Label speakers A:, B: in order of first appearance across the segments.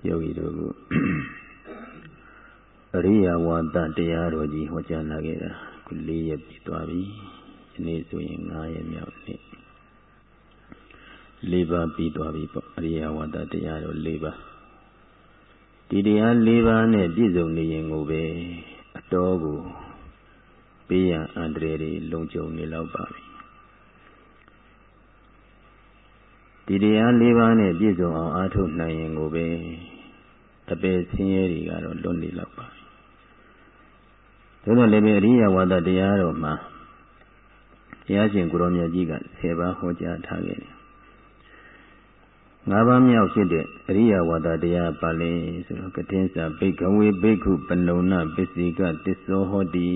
A: ယောဂီတို့ကိုအရိယဝါဒတရားတော်ကြီးဟောကြားလာခဲ့တာခု4ရက်ပြည့်သွားပြီဒီနေ့ဆိုရင်9ရက်မြောက်နေ့4ပါးပြီးသွားပြီပေါ့အရိယဝါဒတရားတော်4ပါးဒီတရား4ပါးနဲ့ပြည့်စုံနေရင်ကိုပဲအတော်ကိုပေးရန်အန္တရာယ်တွေလုံခြုံနေလောက်ပါပြီဒီတရား၄ပါးနဲ့ပြည့်စုံအောင်အားထုတ်နိုင်ရင်ကိုပဲအပေဆင်းရဲတွေကတော့လွတ်နေလောက်ပါပြီဒါတော့လည်းပဲအရိယဝါဒတရားတော်မှာဘုရားရှင်ကိုရောမြတ်ကြီးက10ပါးဟောကြားထားခဲ့တယ်5ပါးမြောက်ဖြစ်တဲ့အရိယဝါဒတရားပါလဲဆိုတော့ကတိစ္ဆာဘိက္ခဝေဘိက္ခုပနုဏပစ္စေကသစ္စောဟောတိ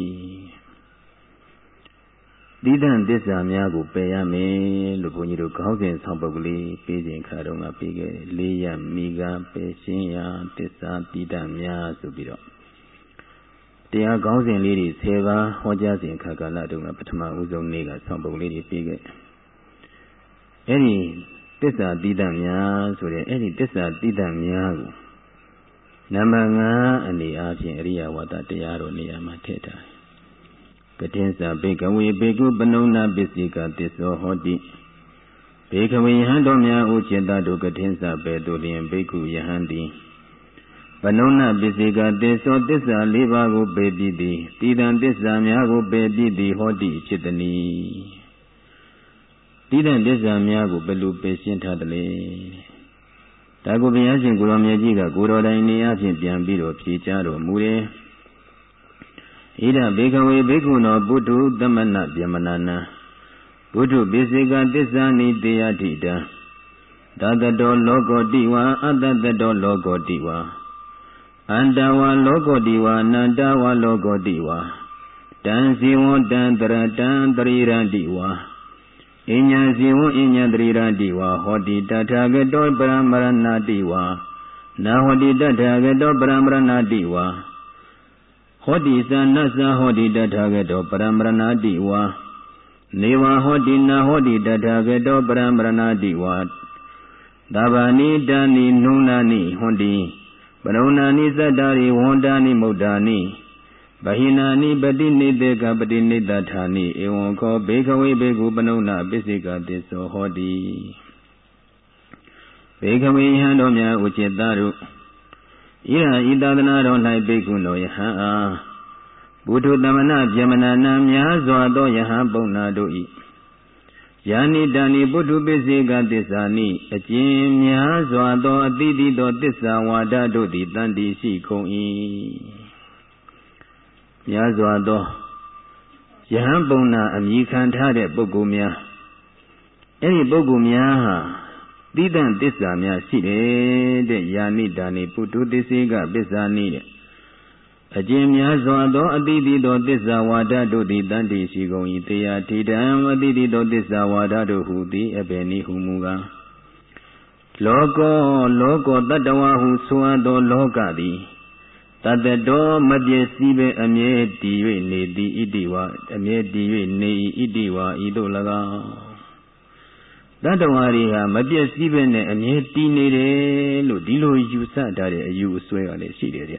A: တိဒံသစ္စာများကိုပယ်ရမယ်လို့ဘုန်းကြီးတို့ခေါင်းစဉ်ဆောင်ပုဒ်ကလေးပေးခြင်းခါတော့ကပေးခဲ့တယ်၄ရမိကပယ်ရှင်းရာသစ္စာတိဒံများဆိုပြီးတော့တရားခေါင်းစဉ်လေးတွေ10ပါးဟောကြားစဉ်ခါကာလတုန်းကပထမဦးဆုံးနေ့ကဆောင်ပုဒ်လေးတွေပေးခဲ့အဲ့ဒီသစ္စာတိဒံများဆိုတဲ့အဲ့ဒီသစ္စာတိဒံများကိုနံပါတ်5အနေအားဖြင့်အရိယဝါဒတရားတော်နေရာမှာထည့်ထားကတိစ္ဆာဘိက္ခဝေဘေကုပနုဏပစ္စေကသစ္စောဟောတိဘေခဝေယဟန်တော်များဥจิตတို့ကတိစ္ဆာပဲတို့လျင်ဘိက္ခုယဟန်သည်ပနုဏပစ္စေကသစ္စောသစ္စာ၄ပါးကိုပယ်ပြီးသည်တိဒံသစ္စာများကိုပယ်ပြီးသည်ဟောတိဖြစ်သည်တိဒံသစ္စာများကိုဘယ်လိုပယ်ရှင်းထားသလဲဒါကိုဘုရားရှင်ကိုရောမြတ်ကြီးကကိုတော်တိုင်နေအချင်းပြန်ပြီးတော့ဖြေကြားတော်မူတယ်ဣဒဘေကဝေဘေကုနောပုထုသမဏဗျမနာနံပုထုပိစေကသစ္စာနိတေယတိတံသတ္တတောလောကောတိဝါအတ္တတတောလောကောတိဝါအန္တဝါလောကောတိဝါအနန္တဝါလောကောတိဝါတံစီဝံတံတရတံတရိရတိဝါအဉ္ဉစီဝံအဉ္ဉတရိရတိဝါဟောတိတထာဂတောပရမရဏတိဝါနာဟောတိတထာဂတောပရမရဏတိဝါဟောတိသနသဟောတိတထာဂတောပရမရဏတိဝါနေဝဟောတိနာဟောတိတထာဂတောပရမရဏတိဝါသဗ္ဗာနိတာနိနုနာနိဟွန်တိပရုဏာနိသတ္တာရိဝန္တာနိမုဒ္ဒာနိဗဟိနာနိပတိနိတေကပတိနိတ္တထာနိဧဝံခောဘေခဝေဘေကုပနုဏပစ္စေကသစ္စောဟောတိဘေခဝေယဟန်တော်များဥจิตတို့ဣရဤသာသနာတော်၌ဘိက္ခုနောယဟန်အားဘုထုသမဏဗျမနာနံများစွာသောယဟန်ပုံနာတို့၏ယာနိတဏိဘုထုပိစေကသစ္စာနိအကျဉ်များစွာသောအတိတိသောသစ္စာဝါဒတို့သည်တန်တိရှိကုန်၏များစွာသောယဟန်ပုံနာအမည်ခံထားတဲ့ပုဂ္ဂိုလ်များအဲ့ဒီပုဂ္ဂိုလ်များဟာတိတံသစ္စာများရှိတယ်တဲ့ယာနိတာနိပုထုသစ္စေကပစ္စာနိတဲ့အကျဉ်များစွာသောအတိတိသောသစ္စာဝါဒတို့သည်တန်တိရှိကုန်၏တရားထိတံအတိတိသောသစ္စာဝါဒတို့ဟူသည်အဘယ်နည်းဟုမူကားလောကောတတ္တဝါဟုဆိုအပ်သောလောကသည်တတ္တတောမပြည့်စည်ပဲအမြဲတည်၍နေသည်ဣတိဝါအမြဲတည်၍နေ၏ဣတိဝါဤသို့၎င်းတတ္တဝါတွေဟာမပြည့်စည်ပဲနဲ့အမြဲတည်နေတယ်လို့ဒီလိုယူဆထားတဲ့အယူအဆွဲကလည်းရှိတယ်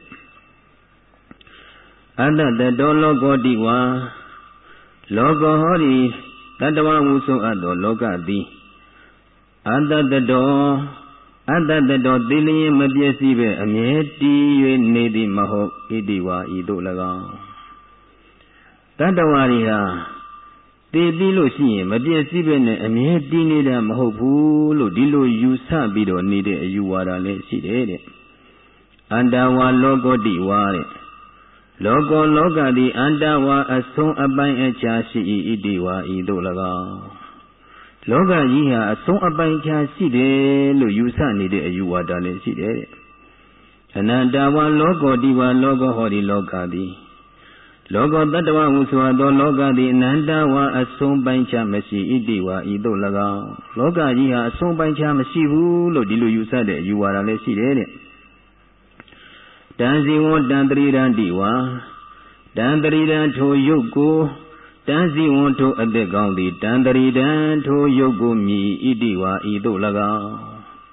A: တဲ့အတ္တတတောလောကောတိဝါလောကဟောဒီတတ္တဝါဟုဆိုအပ်သောလောကသည်အတ္တတတောသိလျင်မပြည့်စည်ပဲအမြဲတည်၍နေသည်မဟုတ်ဣတိဝါဤသို့၎င်းတတ္တဝါတွေဟာတည်ပြီးလို့ရှိရင်မပြည့်စည်ပဲနဲ့အမြဲတည်နေတာမဟုတ်ဘူးလို့ဒီလိုယူဆပြီးတော့နေတဲ့အယူဝါဒလည်းရှိတယ်တဲ့အန္တဝါလောကောတိဝါတဲ့လောကသည်အန္တဝါအဆုံးအပိုင်းအခြားရှိ၏ဣတိဝါဤသို့၎င်းလောကကြီးဟာအဆုံးအပိုင်းအခြားရှိတယ်လို့ယူဆနေတဲ့အယူဝါဒလည်းရှိတယ်အနန္တဝါလောကောတိဝါလောကဟောဒီလောကသည်လောကတတ္တဝဟုဆိုသောလောကသည်အနန္တဝါအဆုံးပိုင်းခြားမရှိဣတိဝါဤသို့၎င်းလောကကြီးဟာအဆုံးပိုင်းခြားမရှိဘူးလို့ဒီလိုယူဆတဲ့အယူဝါဒလည်းရှိတယ်တဲ့တံစီဝံတံတရိရန္တိဝါတံတရိရန်ထိုယုတ်ကိုတံစီဝံထိုအသက်ကောင်းသည်တံတရိရန်ထိုယုတ်ကိုမြည်ဣတိဝါဤသို့၎င်း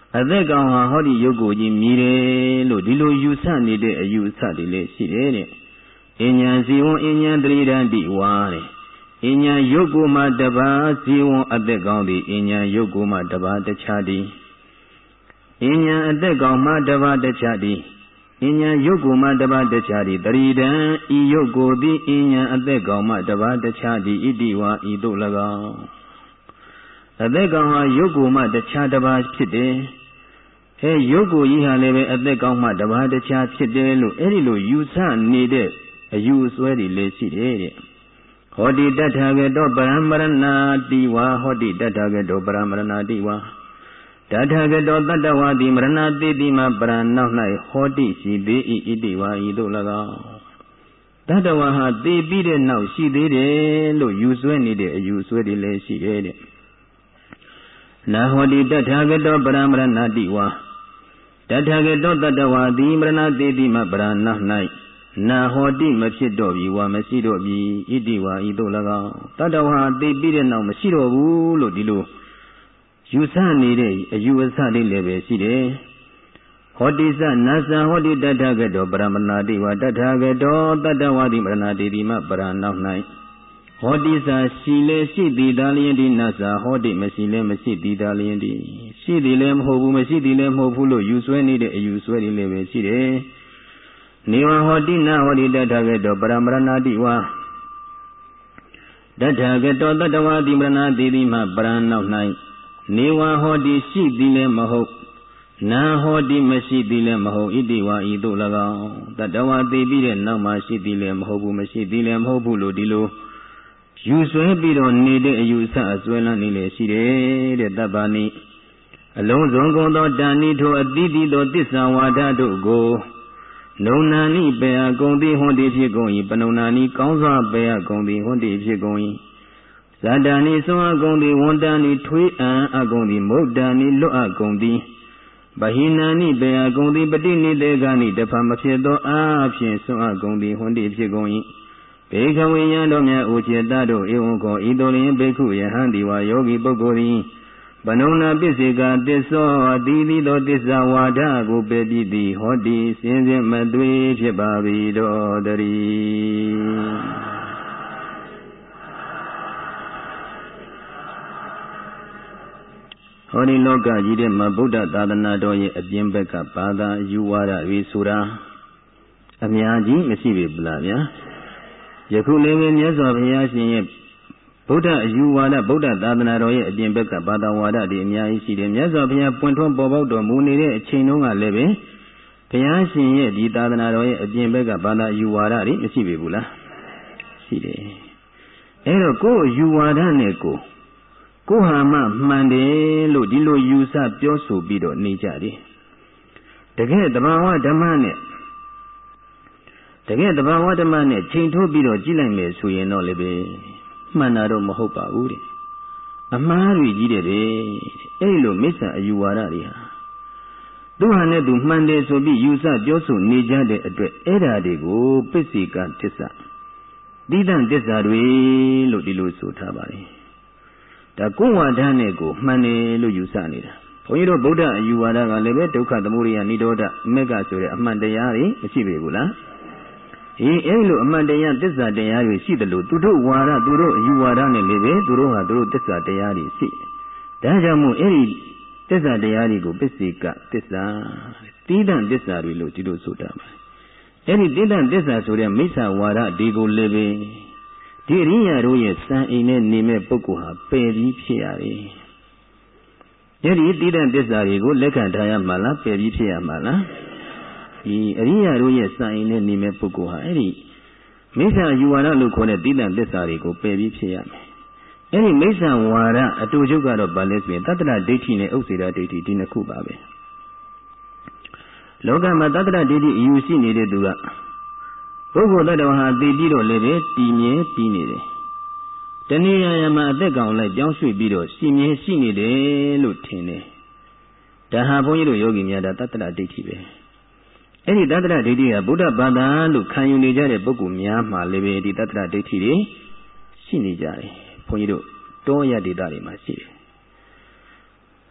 A: အသက်ကောင်ဟာဟောဒီရုပ်ကိုကြီးမြည်တယ်လို့ဒီလိုယူဆနေတဲ့အယူအဆတွေလည်းရှိတယ်တဲ့အဉ္ဉံဇီဝံအဉ္ဉံတရိဒံတိဝါတဲ့အဉ္ဉံရုပ်ကိုမှတပါးဇီဝံအသက်ကောင်သည်အဉ္ဉံရုပ်ကိုမှတပါးတခြားသည်အဉ္ဉံအသက်ကောင်မှတပါးတခြားသည်အဉ္ဉံရုပ်ကိုမှတပါးတခြားသည်တရိဒံဤရုပ်ကိုသည်အဉ္ဉံအသက်ကောင်မှတပါးတခြားသည်ဣတိဝါဤသို့၎င်းအသက်ကောင်ဟာရုပ်ကိုမှတခြားတပါးဖြစ်တယ်ရုပ်ကိုကြီးဟာလည်းပဲအသက်ကောင်မှတပါးတခြားဖြစ်တယ်လို့အဲ့ဒီလိုယူဆနေတဲ့အယူအဆွဲတွေလည်းရှိတယ်တဲ့ဟောတိတထာဂတောပရမရဏတိဝါဟောတိတထာဂတောပရမရဏတိဝါတထာဂတောတတ္တဝါတိမရဏတိတိမပရနောက်၌ဟောတိရှိသေး၏ဣတိဝါဤသို့၎င်းတတ္တဝါဟာသိပြီးတဲ့နောက်ရှိသေးတယ်လို့ယူဆွဲနေတဲ့အယူအဆွဲတွေလည်းရှိတယ်တဲ့နာဟောတိတထာဂတောပရမရဏတိဝါတထာဂတောတတ္တဝါတိမရဏတိတိမပရနောက်၌နာဟောတိမဖြစ်တော့ပြီဝါမရှိတော့ပြီဣတိဝါဤသို့၎င်းတတ္တဝါသိပြီးတဲ့နောက်မရှိတော့ဘူးလို့ဒီလိုယူဆနေတဲ့အယူအဆတွေလည်းပဲရှိတယ်ဟောတိသနာသဟောတိတထာဂတောပရမဏတိဝါတထာဂတောတတ္တဝါတိမရဏတိတိမပရနောက်၌ဟောတိသရှိလေရှိသည်သာလျင်ဒီနာသဟောတိမရှိလေမရှိသည်သာလျင်ဒီရှိသည်လည်းမဟုတ်ဘူးမရှိသည်လည်းမဟုတ်ဘူးလို့ယူဆွဲနေတဲ့အယူဆွဲတွေလည်းပဲရှိတယ်နေဝဟောတိနာဟောတိတထာဂတောပရမရဏတိဝါတထာဂတောတတ္တဝါတိမရဏတိတိမပရနောက်၌နေဝဟောတိရှိသည်လည်းမဟုတ်နာဟောတိမရှိသည်လည်းမဟုတ်ဣတိဝါဤသို့၎င်းတတ္တဝါသိပြီးတဲ့နောက်မှရှိသည်လည်းမဟုတ်ဘူးမရှိသည်လည်းမဟုတ်ဘူးလို့ဒီလိုယူဆွဲပြီးတော့နေတဲ့အယူအဆအစွဲလန်းနေလေရှိတယ်တဲ့တပ္ပာနိအလုံးစုံကုန်သောတဏိထိုအတိတိသောသစ္စာဝါဒတို့ကိုနုံနာနိပေယကုံတိဟွန်တိဖြစ်ကုန်၏ပနုံနာနိကောင်းစွာပေယကုံတိဟွန်တိဖြစ်ကုန်၏ဇာတာနိသွန်အကုံတိဝန္တာနိထွေးအံအကုံတိမုဒ္ဒာနိလွတ်အကုံတိဗဟိနာနိပေယကုံတိပတိနိတေဂာနိတဖမဖြစ်သောအားဖြင့်သွန်အကုံတိဟွန်တိဖြစ်ကုန်၏ဘေခဝေယံတော်မြတ်ဥจิตတို့ဧဝံခောဤတော်လျင်ဘေခုယဟန်ဒီဝါယောဂီပုဂ္ဂိုလ်သည်ဘနုံနာပစ္စေကသစ္စောတိတိသောသစ္စာဝါဒကိုပယ်ပြီးသည်ဟောတိစင်စစ်မသွေဖြစ်ပါ၏တော်တည်းဟောဒီလောကကြီးထဲမှာဗုဒ္ဓသာသနာတော်ရဲ့အပြင်ဘက်ကဘာသာယူဝါဒတွေဆိုတာအများကြီးမရှိပေဘူးလားဗျာယခုလည်းပဲမြတ်စွာဘုရားရှင်ရဲ့ဗုဒ္ဓအယူဝါဒဗုဒ္ဓသာသနာတော်ရဲ့အပြင်ဘက်ကဘာသာဝါဒတွေအများကြီးရှိတယ်မြတ်စွာဘုရားပွင့်ထွန်းပေါ်ပေါက်တော်မူနေတဲ့အချိန်တုန်းကလည်းပဲဘုရားရှင်ရဲ့ဒီသာသနာတော်ရဲ့အပြင်ဘက်ကဘာသာအယူဝါဒတွေမရှိပေဘူးလားရှိတယ်အဲတော့ကိုယ်အယူဝါဒနဲ့ကိုဟာမှမှန်တယ်လို့ဒီလိုယူဆပြောဆိုပြီးတော့နေကြတယ်တကယ်တဘာဝဓမ္မနဲ့ချိန်ထိုးပြီးတော့ကြည့်လိုက်မယ်ဆိုရင်တော့လည်းပဲမှန်တာတော့မဟုတ်ပါဘူးတဲ့အမှားတွေကြီးတယ်အဲ့လိုမိစ္ဆာအယူဝါဒတွေဟာသူဟာနဲ့သူမှန်တယ်ဆိုပြီးယူဆပြောဆိုနေကြတဲ့အတွက်အဲ့ဓာတွေကိုပစ္စေကသစ္စာသီးသန့်သစ္စာတွေလို့ဒီလိုဆိုထားပါတယ်ဒါကိုယ်ဝါဒနဲ့ကိုမှန်တယ်လို့ယူဆနေတာဘုန်းကြီးတို့ဗုဒ္ဓအယူဝါဒကလည်းပဲဒုက္ခသမုဒယနိရောဓမေဃဆိုတဲ့အမှန်တရားတွေမရှိပေဘူးလားအဲ့လိုအမှန်တရားသစ္စာတရားတွေရှိတယ်လို့သူတို့ဝါဒသူတို့အယူဝါဒနဲ့လည်းပဲသူတို့ဟာသူတို့သစ္စာတရားတွေရှိဒါကြောင့်မို့အဲ့ဒီသစ္စာတရားတွေကိုပစ္စေကသစ္စာသီးသန့်သစ္စာတွေလို့ဒီလိုဆိုတာပါအဲ့ဒီသီးသန့်သစ္စာဆိုတဲ့မိစ္ဆာဝါဒဒီကိုလည်းပဲဒီအရိယာတို့ရဲ့စံအိမ်နဲ့နေမဲ့ပုဂ္ဂိုလ်ဟာပယ်ပြီးဖြစ်ရတယ်အဲ့ဒီသီးသန့်သစ္စာတွေကိုလက်ခံထားရမှာလားပယ်ပြီးဖြစ်ရမှာလားဒီအရိယာတို့ရဲ့စံအိမ်နဲ့နေမဲ့ပုဂ္ဂိုလ်ဟာအဲ့ဒီမိစ္ဆာယူဝါဒလို့ခေါ်တဲ့သီးသန့်သစ္စာတွေကိုပယ်ပြီးဖြစ်ရမယ်အဲ့ဒီမိစ္ဆာဝါဒအတူချုပ်ကတော့ဘာလဲဆိုရင်တတ္တရဒိဋ္ဌိနဲ့ဥစ္စေတဒိဋ္ဌိဒီနှစ်ခုပါပဲလောကမှာတတ္တရဒိဋ္ဌိအယူရှိနေတဲ့သူကပုဂ္ဂိုလ်တ attva ဟာသိပြီးတော့လည်းပဲတည်မြဲပြီးနေတယ်တဏှာမှာအသက်ကောင်လိုက်ပြောင်းရွှေ့ပြီးတော့ရှိမြဲရှိနေတယ်လို့ထင်တယ်ဒါဟာဘုန်းကြီးတို့ယောဂီများဒါတတ္တရဒိဋ္ဌိပဲအဲ့ဒီတတ္တရဒိဋ္ဌိကဗုဒ္ဓဘာသာလို့ခံယူနေကြတဲ့ပုဂ္ဂိုလ်များမှာလည်းပဲဒီတတ္တရဒိဋ္ဌိတွေရှိနေကြတယ်ဘုန်းကြီးတို့တောရဒေသတွေမှာရှိတယ်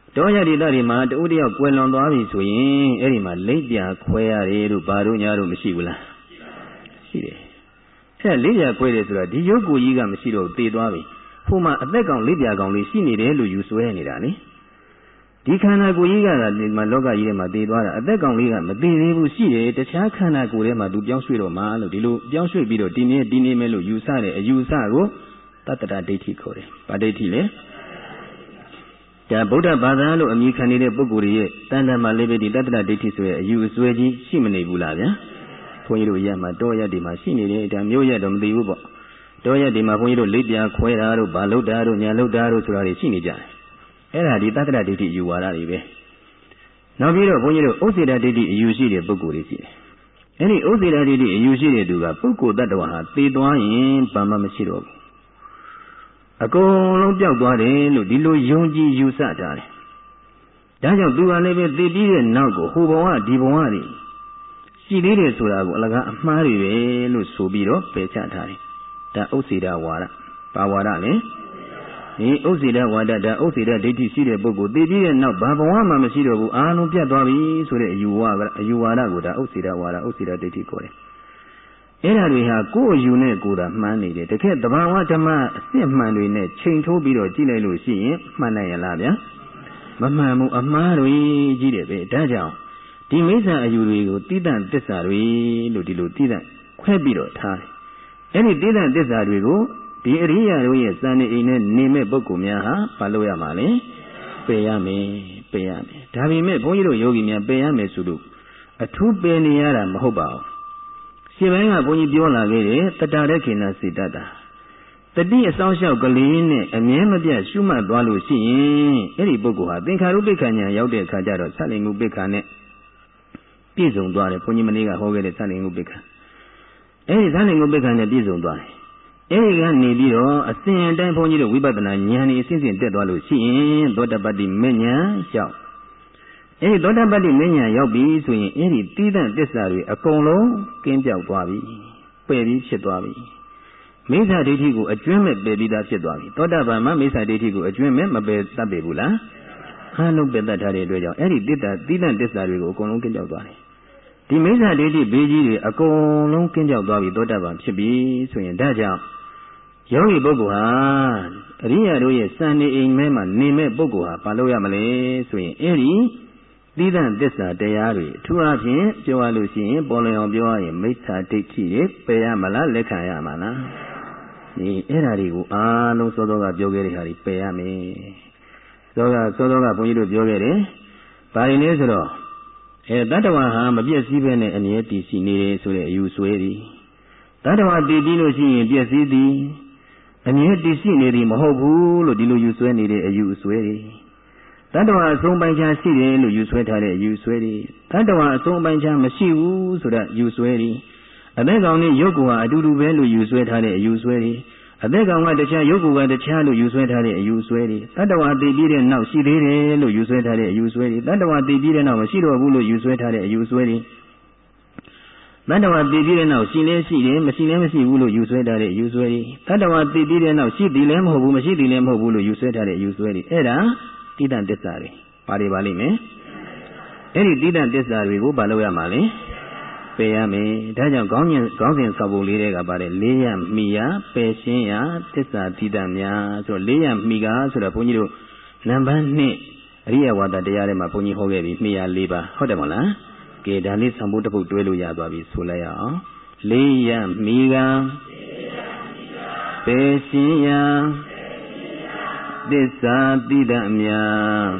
A: တောရတိတတွေမှာတူတယောက်ကွယ်လွန်သွားပြီဆိုရင်အဲ့ဒီမှာလိပ်ပြခွဲရတယ်လို့ဘာတို့ညာတို့မရှိဘူးလားရှိတယ်အဲ့လိပ်ပြခွဲတယ်ဆိုတာဒီရုပ်ကိုယ်ကြီးကမရှိတော့သေသွားပြီဟိုမှာအသက်ကောင်လိပ်ပြကောင်လေးရှိနေတယ်လို့ယူဆွဲနေတာလေဒီခန္ဓာကိုယ်ကြီးကဒီမှာလောကကြီးထဲမှာသေသွားတာအသက်ကောင်လေးကမသေသေးဘူးရှိတယ်တခြားခန္ဓာကိုယ်ထဲမှာသူပြောင်းရွှေ့တော့မှလို့ဒီလိုပြောင်းရွှေ့ပြီးတော့တည်နေမယ်လို့ယူဆတဲ့အယူဆကိုတတ္တရဒိဋ္ဌိခေါ်တယ်။ဘာဒိဋ္ဌိလဲ။ဒါဗုဒ္ဓဘာသာလို့အမည်ခံနေတဲ့ပုဂ္ဂိုလ်ရဲ့တဏ္ဍာမှာလည်းပဲဒီတတ္တရဒိဋ္ဌိဆိုတဲ့အယူအဆွဲကြီးရှိမနေဘူးလားဗျာ။ဘုန်းကြီးတို့ရမှာတောရက်ဒီမှာရှိနေတယ်ဒါမျိုးရက်တော့မသိဘူးပေါ့။တောရက်ဒီမှာဘုန်းကြီးတို့လိပ်ပြခွဲတာတို့ဘာလုတ်တာတို့ညာလုတ်တာတို့ဆိုတာတွေရှိနေကြတယ်။အဲ့ဒါဒီတတ္တရဒိဋ္ဌိယူဝါဒတွေပဲ။နောက်ပြီးတော့ဘုန်းကြီးတို့ဥစ္စေတဒိဋ္ဌိအယူရှိတဲ့ပုဂ္ဂိုလ်တွေရှိတယ်။အဲ့ဒီဥစ္စေတဒိဋ္ဌိအယူရှိတဲ့သူကပုဂ္ဂိုလ်တ attva ဟာသိသွားရင်ဘာမှမရှိတော့ဘူး။အကုန်လုံးပျောက်သွားတယ်လို့ဒီလိုယုံကြည်ယူဆကြတယ်။ဒါကြောင့်သူကလည်းပဲသိပြီးတဲ့နောက်ကိုဟိုဘဝဒီဘဝတွေရှိသေးတယ်ဆိုတာကိုအလကားအမှားတွေပဲလို့ဆိုပြီးတော့ပယ်ချထားတယ်။ဒါဥစ္စေတဝါဒ။ဘာဝါဒလဲ။ဒီဥစ္စေတဝါဒဒါဥစ္စေတဒိဋ္ဌိရှိတဲ့ပုဂ္ဂိုလ်သိပြီးတဲ့နောက်ဘာဘဝမှမရှိတော့ဘူးအားလုံးပြတ်သွားပြီဆိုတဲ့အယူဝါဒကိုဒါဥစ္စေတဝါဒဥစ္စေတဒိဋ္ဌိခေါ်တယ်။အဲ့ဒါတွေဟာကိုယ်အယူနဲ့ကိုယ်သာမှန်းနေတယ်တကယ်တဘာဝဓမ္မအစစ်မှန်တွေနဲ့ချိန်ထိုးပြီးတော့ကြည့်လိုက်လို့ရှိရင်မှန်နိုင်ရလားဗျာမမှန်ဘူးအမှားတွေကြီးတယ်ပဲဒါကြောင့်ဒီမိစ္ဆာအယူတွေကိုတိတ္တသစ္စာတွေလို့ဒီလိုတိတ္တခွဲပြီးတော့ထားတယ်အဲ့ဒီတိတ္တသစ္စာတွေကိုဒီအရိယာတို့ရဲ့စံနေအိမ်နဲ့နေမဲ့ပုဂ္ဂိုလ်များဟာဘာလို့ရမှာလဲပယ်ရမယ်ဒါပေမဲ့ဘုန်းကြီးတို့ယောဂီများပယ်ရမယ်ဆိုလို့အထူးပယ်နေရတာမဟုတ်ပါဘူးရှင်းပိုင်းကဘုန်းကြီးပြောလာခဲ့တယ်တတရခေနစိတ္တတာတတိအဆောင်လျှောက်ကလေးနဲ့အမြဲမပြတ်ရှုမှတ်သွားလို့ရှိရင်အဲ့ဒီပုဂ္ဂိုလ်ဟာသင်္ခါရုပ္ပခဏ်ညာရောက်တဲ့အခါကျတော့သလင်္ကုပ္ပခဏ်နဲ့ပြည့်စုံသွားတယ်ဘုန်းကြီးမနေ့ကဟောခဲ့တဲ့သလင်္ကုပ္ပခဏ်အဲ့ဒီသလင်္ကုပ္ပခဏ်နဲ့ပြည့်စုံသွားတယ်အဲ့ဒီကနေပြီးတော့အစဉ်အတိုင်းဘုန်းကြီးတို့ဝိပဿနာဉာဏ်ဤအစဉ်စဉ်တက်သွားလို့ရှိရင်သောတပတ္တိမဉ္ဇဉ်ရောက်အဲ့ဒီသောတပတ္တိမဉ္ဇဉ်ရောက်ပြီဆိုရင်အဲ့ဒီတိတ္တသစ္စာတွေအကုန်လုံးကင်းပြောက်သွားပြီပယ်ပြီးဖြစ်သွားပြီမိစ္ဆာဒိဋ္ဌိကိုအကျွမ်းမဲ့ပယ်ပြီးသားဖြစ်သွားပြီသောတပန်မှာမိစ္ဆာဒိဋ္ဌိကိုအကျွမ်းမဲ့မပယ်တတ်ပေဘူးလားအားလုံးပယ်တတ်ထားတဲ့အတွက်ကြောင့်အဲ့ဒီတိတ္တသစ္စာတွေကိုအကုန်လုံးကင်းပြောက်သွားတယ်ဒီမိစ္ဆာဒိဋ္ဌိဘေးကြီးတွေအကုန်လုံးကင်းပြောက်သွားပြီသောတပန်ဖြစ်ပြီဆိုရင်ဒါကြောင့်ယောဂီပုဂ္ဂိုလ်ဟာအရိယာတို့ရဲ့စံနေအိမ်မဲမှာနေမဲ့ပုဂ္ဂိုလ်ဟာဘာလို့ရမလဲဆိုရင်အဲ့ဒီသီးသန့်သစ္စာတရားတွေအထူးအဖြင့်ပြောရလို့ရှိရင်ပေါ်လွင်အောင်ပြောရရင်မိစ္ဆာဒိဋ္ဌိတွေပယ်ရမလားလက်ခံရမှာလားဒီအဲ့ဓာတွေကိုအားလုံးစောစောကပြောခဲ့တဲ့ဟာတွေပယ်ရမယ်စောစောကဘုန်းကြီးတို့ပြောခဲ့တယ်ဘာတွေလဲဆိုတော့တတ္တဝါဟာမပြည့်စည်ပဲနဲ့အမြဲတည်ရှိနေတယ်ဆိုတဲ့အယူဆွဲသည်တတ္တဝါတည်ပြီးလို့ရှိရင်ပြည့်စည်သည်အမြဲတည်ရှိနေသည်မဟုတ်ဘူးလို့ဒီလိုယူဆွဲနေတဲ့အယူအဆွဲတွေတတ္တဝါအဆုံးပိုင်းခြားရှိတယ်လို့ယူဆွဲထားတဲ့အယူဆွဲတွေတတ္တဝါအဆုံးပိုင်းခြားမရှိဘူးဆိုတဲ့ယူဆွဲတွေအသက်ကောင်နဲ့ရုပ်ကိုယ်ဟာအတူတူပဲလို့ယူဆွဲထားတဲ့အယူဆွဲတွေအသက်ကောင်ကတခြားရုပ်ကိုယ်ကတခြားလို့ယူဆွဲထားတဲ့အယူဆွဲတွေတတ္တဝါတည်ပြီးတဲ့နောက်ရှိသေးတယ်လို့ယူဆွဲထားတဲ့အယူဆွဲတွေတတ္တဝါတည်ပြီးတဲ့နောက်မရှိတော့ဘူးလို့ယူဆွဲထားတဲ့အယူဆွဲတွေတတ္တဝါတည်ပြီးတဲ့နောက်ရှိလဲရှိတယ်မရှိလဲမရှိဘူးလို့ယူဆွဲထားတဲ့ယူဆွဲတွေတတ္တဝါတည်ပြီးတဲ့နောက်ရှိသည်လည်းမဟုတ်ဘူးမရှိသည်လည်းမဟုတ်ဘူးလို့ယူဆွဲထားတဲ့ယူဆွဲတွေအဲ့ဒါတိတ္တသစ္စာတွေပါလိမ့်မယ်အဲ့ဒီတိတ္တသစ္စာတွေကိုဘာလို့ရမှာလဲပယ်ရမယ်ဒါကြောင့်ခေါင်းစဉ်ဆောက်ပုံလေးတွေကပါတယ်လေးရမိရပယ်ရှင်းရသစ္စာတိတ္တများဆိုတော့လေးရမိကဆိုတော့ဘုန်းကြီးတို့နံပါတ်2အရိယဝါဒတရားထဲမှာဘုန်းကြီးဟောခဲ့ပြီမိရ4ပါးဟုတ်တယ်မဟုတ်လားကဲဒါလေးဆံဖို့တစ်ပုဒ်တွဲလို့ရသွားပြီဆိုလိုက်ရအောင်လေးရမိကပယ်ရှင်းရသစ္စာတိတ္တများ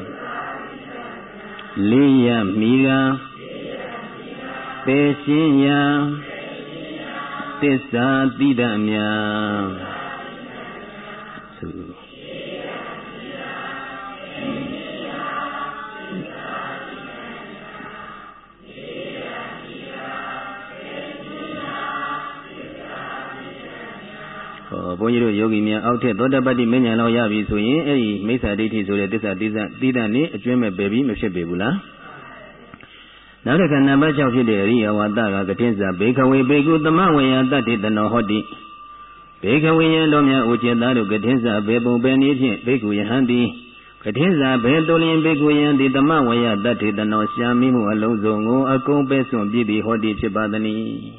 A: လေးရမိကပယ်ရှင်းရသစ္စာတိတ္တများသုဘုန်းကြီးတို့ယောဂီများအောက်ထက်သောတပတ္တိမဉ္ဇဉ်လောက်ရပြီဆိုရင်အဲ့ဒီမိစ္ဆာဒိဋ္ဌိဆိုတဲ့သစ္စာတိတ္တနဲ့အကျွမ်းမဲ့ပယ်ပြီးမဖြစ်ပေဘူးလားနောက်တစ်ခါနံပါတ်6ဖြစ်တဲ့အရိယဝါဒကကတိစ္ဆာဘေခဝေဘေကုသမဝေယတတ္တိတနောဟောတိဘေခဝေယံတော်များဥจิตသားတို့ကတိစ္ဆာဘေပုံပဲနည်းဖြင့်ဘေကုယဟန်သည် Katinza Betolin Beguyan the Tamawaya that is the no Shamimu Alonzo, a compesson Bidi Hodi Chibadani.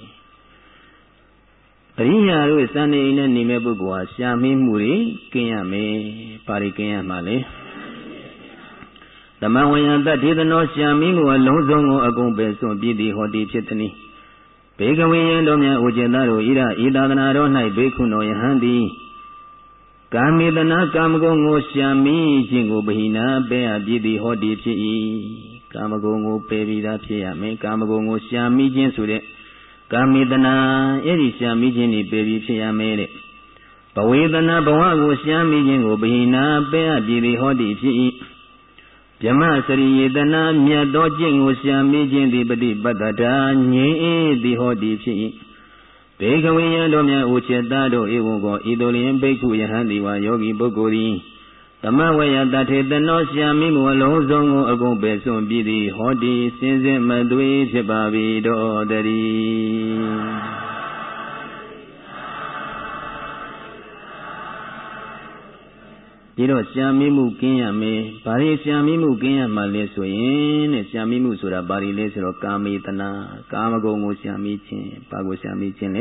A: Riya is an in Nimebugua, Shami Muri, Kiyame, Parikaya Male. The Mawaya that is the no Shamimu Alonzo, a compesson Bidi Hodi Chitani. Begawayan Domia Ujenaro, Ida Nai Bekuno Handi. Kamidana Kamagongo Shami, Jingo Bahina, Bea Bidi Hodi Chi, Kamagongo Pevida Pia, make Kamagongo Shami Jinsude, Kamidana, Eri Shami Jini Baby Pia made it. Pawedana Bawago Shami Jingo Bahina, Bea Bidi Hodi Chi, Jamasari Yedana, Mia Dojingo Shami Jindi Badi Badada, Nye, the Hodi Chi. Begawayan Domia Uchetado Ewogo, Idolian Beku Yahandiwa Yogi Bogori. Tamawaya that is the no Shamimu Alonzo, a go beson bidi, Hodi, Sinze Madui, Sebavi, Dodari. Diro Shamimu Kiyame, Pari Shamimu Kiyama Lesoin, Shamimu Sura Bari Lesro Kamitana, Kamagongo Shamichin, Pago Shamichin,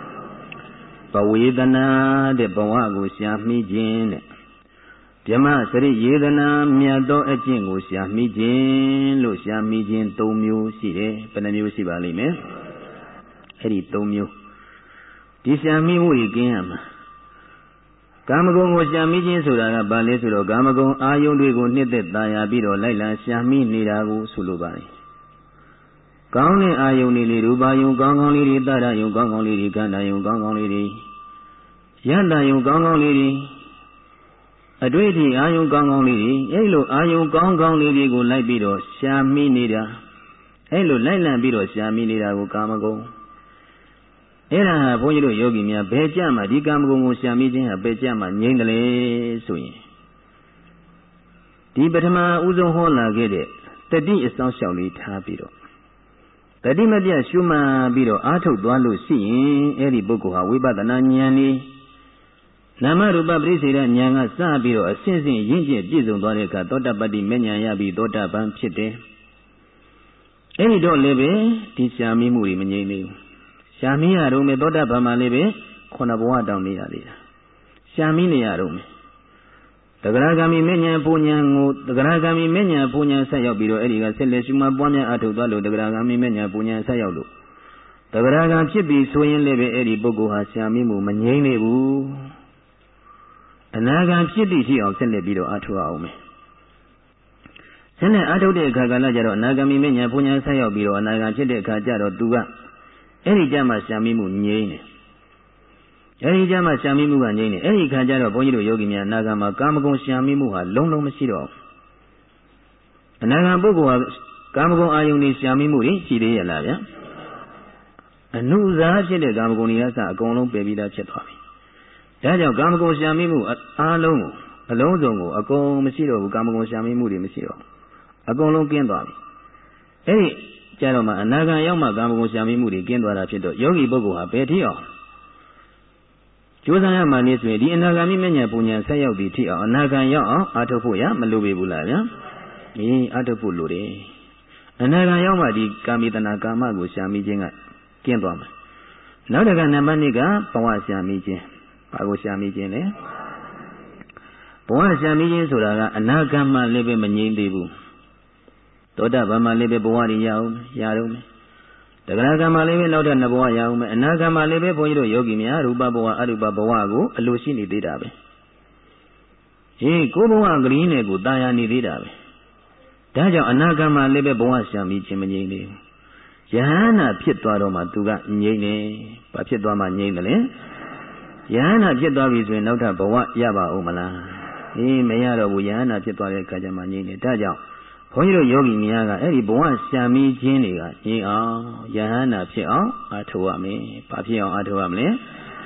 A: Pawidana, the Bawago Shamijin, Jama Sari Yedana, Miado Ejingo Shamijin, Lo Shamijin, Tomio, Sire, Panamu Sibalime, Eri Tomio. This Shamimu Kiyama. Kamagon was Yamijin Sura, Balesuro, Gamagon, Ayon Rigo, knitted Diabiro, Laila, Shami, Nidago, Sulubari. Gangli Ayoni, Rubayu, Gangoli, Darayu, Gangoli, Ganayu, Gangoli, Yandayu, Gangoli, Adwiti, Ayu, Gangoli, Elo, Ayu, Gangoli, go Libiro, Shami, Nida, Elo, Laila, Biro, Shami, Nidago, Kamagon. Era Boyo Yogi Mia Bejama, Digamgo Shamijin, a Bejama, Yangale, Swing. Di Betama Uzo Hola get it. The D is not shally tabido. The Dimadia Shuma Bido, Ato Dualu seeing Eri Bokuha, Wibata Nanyani Namaru Babrisida, Nyanga Sabiro, a sensing Yinji, Jizo Doreka, Dota Badi Menya Yabi, Dota Bam Chite. Any don't live, Tishami Muri Manyani. Shamia Rome Dota Bamalebe, Konaboa down the area. Shaminia Rome. The Garagami Menya Punya, the Garagami Menya Punya Sayabiro Eriga, Selesuma Bonia Atubalo, the Garagami Menya Punya Sayalo. The Garaga Chibi, Soyan Lebe Eri Bogoha, Shamimu, Manyenebu. Anaga Chibi of Selebiro Atuaume. Sene Atu de Kagalajaro, Nagami Menya Punya Sayabiro, Anaga Chide Kajaro Duga. Any Jama Shamimu Nyene. Any Jama Shamimu and Yene, any Kajaro Boyo Yogi Nagama, Kamagon Shamimu, Long Masido. Nagabogo, Kamagon Ayuni Shamimuri, Chide Alaya. And Nuza Chide Gamagoniasa, Gono Baby that Chetomi. Dajo Gamagon Shamimu, Alomo, Alonzo, a Go Masido, Gamagon Shamimuri Masido. A Gono Gendami. Hey. Jaroma, Naga Yama Gamo Shami Muri, Gendwara Pito, Yogi Bogoha, Petio. Josaya Manis, the Nagami Menya Punya, Sayo Biti, or Naga Ya, Atopoya, Malubi Bulaya, me Atopulure. And Naga Yama di Kamitana Kama Gushami Jinga, Gendwam. Nadaga Namaniga, Pawashami Jin, Pagoshami Jin, Pawashami Suraga, Anagama Lebe Manin Debu. Toda Bama Lebe Boari Yaum, the Garagama Lebe Lauda Naboa Yaum, and Nagama Lebe Boyo Yogi Mia, Ruba Boa, Aruba Boago, a Lucini Didabe. Kuboa Green Ego, Diani Didabe. Daja Anagama Lebe Boa Shami Chimini. Jana Pietro Matuga, Yene, Papietoma Yene. Jana Pietro is when Nauta Boa Yaba Omala. Mayara Wuyana Pietro Kajama Yene, Daja. Hoyo Yogi Miaga, Eri Boa Shami Jiniga, Yahana Pio, Atuame, Papio Atuamle,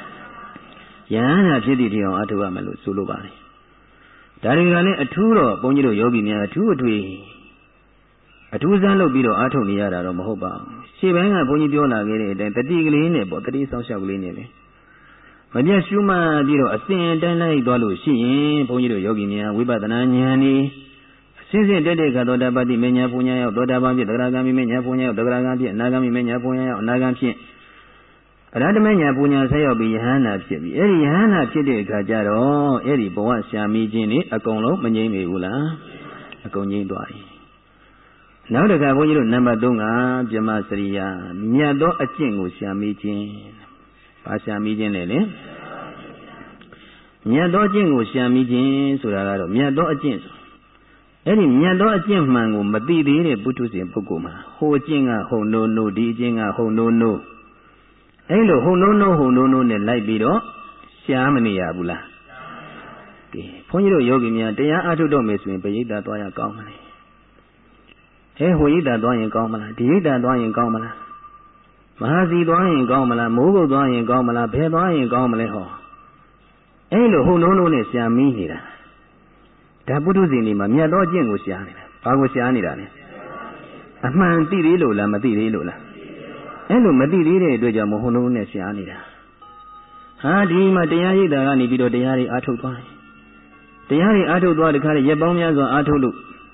A: Yana Pidio Atuamelu Sulubari. Darigale, a Turo, Bonito Yogi Mia, 2 or 3. A 2 Zalo Bido Atoniara Mohoba. She bang a Bonibiola, the Diglin, but the South Shaglin. မပြတ်ရှုမှတ်ပြီးတော့အစဉ်အတိုင်းလိုက်သွားလို့ရှိရင်ဘုန်းကြီးတို့ယောဂီများဝိပဿနာဉာဏ်ဤအစဉ်စဉ်တက်တဲ့ကသောတာပတိမဉ္ဇဉ်ပူညာရောက်သောတာပန်ဖြစ်သဂရဂံမိမဉ္ဇဉ်ပူညာရောက်သဂရဂံဖြစ်အနာဂံမိမဉ္ဇဉ်ပူညာရောက်အနာဂံဖြစ်အရဟတမဉ္ဇဉ်ပူညာဆက်ရောက်ပြီးယဟန္တာဖြစ်ပြီးအဲ့ဒီယဟန္တာဖြစ်တဲ့အခါကျတော့အဲ့ဒီဘဝရှာမိခြင်းนี่အကုန်လုံးမငြိမ့်မေဘူးလားအကုန်ငြိမ့်သွားပြီနောက်တစ်ခါဘုန်းကြီးတို့နံပါတ်3ကပြမစရိယာမြတ်သောအကျင့်ကိုရှာမိခြင်းဘာရှာမိခြင်းလဲလေမြတ်သောအကျင့်ကိုရှာမိခြင်းဆိုတာကတော့မြတ်သောအကျင့်အဲ့ဒီမြတ်သောအကျင့်မှန်ကိုမသိသေးတဲ့ပုထုဇဉ်ပုဂ္ဂိုလ်မှာဟိုအကျင့်ကဟုံနိုးနိုးဒီအကျင့်ကဟုံနိုးနိုးအဲ့လိုဟုံနိုးနိုးဟုံနိုးနိုးနဲ့လိုက်ပြီးတော့ရှားမနေရဘူးလားကဲဘုန်းကြီးတို့ယောဂီများတရားအားထုတ်တော့မယ်ဆိုရင်ပရိသတ်သွားရကောင်းမလားဟိုရိတ်တာသွားရင်ကောင်းမလားဒီရိတ်တာသွားရင်ကောင်းမလားမဟာစီသွားရင်ကောင်းမလားမိုးကုတ်သွားရင်ကောင်းမလားဘယ်သွားရင်ကောင်းမလဲဟောအဲ့လိုဟုံနိုးနိုးနဲ့ရှားမီးနေတာဒါပုထုဇဉ်တွေမှာမြတ်သောအကျင့်ကိုရှားနေတာဘာကိုရှားနေတာလဲအမှန်သိသေးလို့လားမသိသေးလို့လားအဲ့လိုမသိသေးတဲ့အတွက်ကြောင့်မဟုံနိုးနဲ့ရှားနေတာဟာဒီမှာတရားရိတ်တာကနေပြီးတော့တရားတွေအားထုတ်သွားတယ်တရားတွေအားထုတ်သွားတဲ့ခါရက်ပေါင်းများစွာအားထုတ်လို့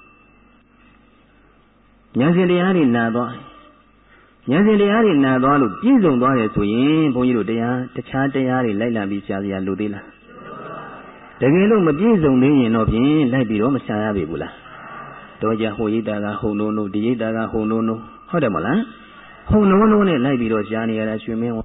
A: ဉာဏ်ရှင်တရားတွေနာသွားဉာဏ်ရှင်တရားတွေနာသွားလို့ပြည့်စုံသွားတယ်ဆိုရင်ဘုန်းကြီးတို့တရားတခြားတရားတွေလိုက်လံပြီးရှားစရာလိုသေးလားတကယ်လို့မပြည့်စုံသေးရင်တော့ဖြင့်လိုက်ပြီးတော့မရှားရပြီဘူးလားတော့ကြဟိုရိတ်တာကဟုံနိုးနိုးဒီရိတ်တာကဟုံနိုးနိုးဟုတ်တယ်မလားဟုံနိုးနိုးနဲ့လိုက်ပြီးတော့ရှားနေရတာရွှေမင်း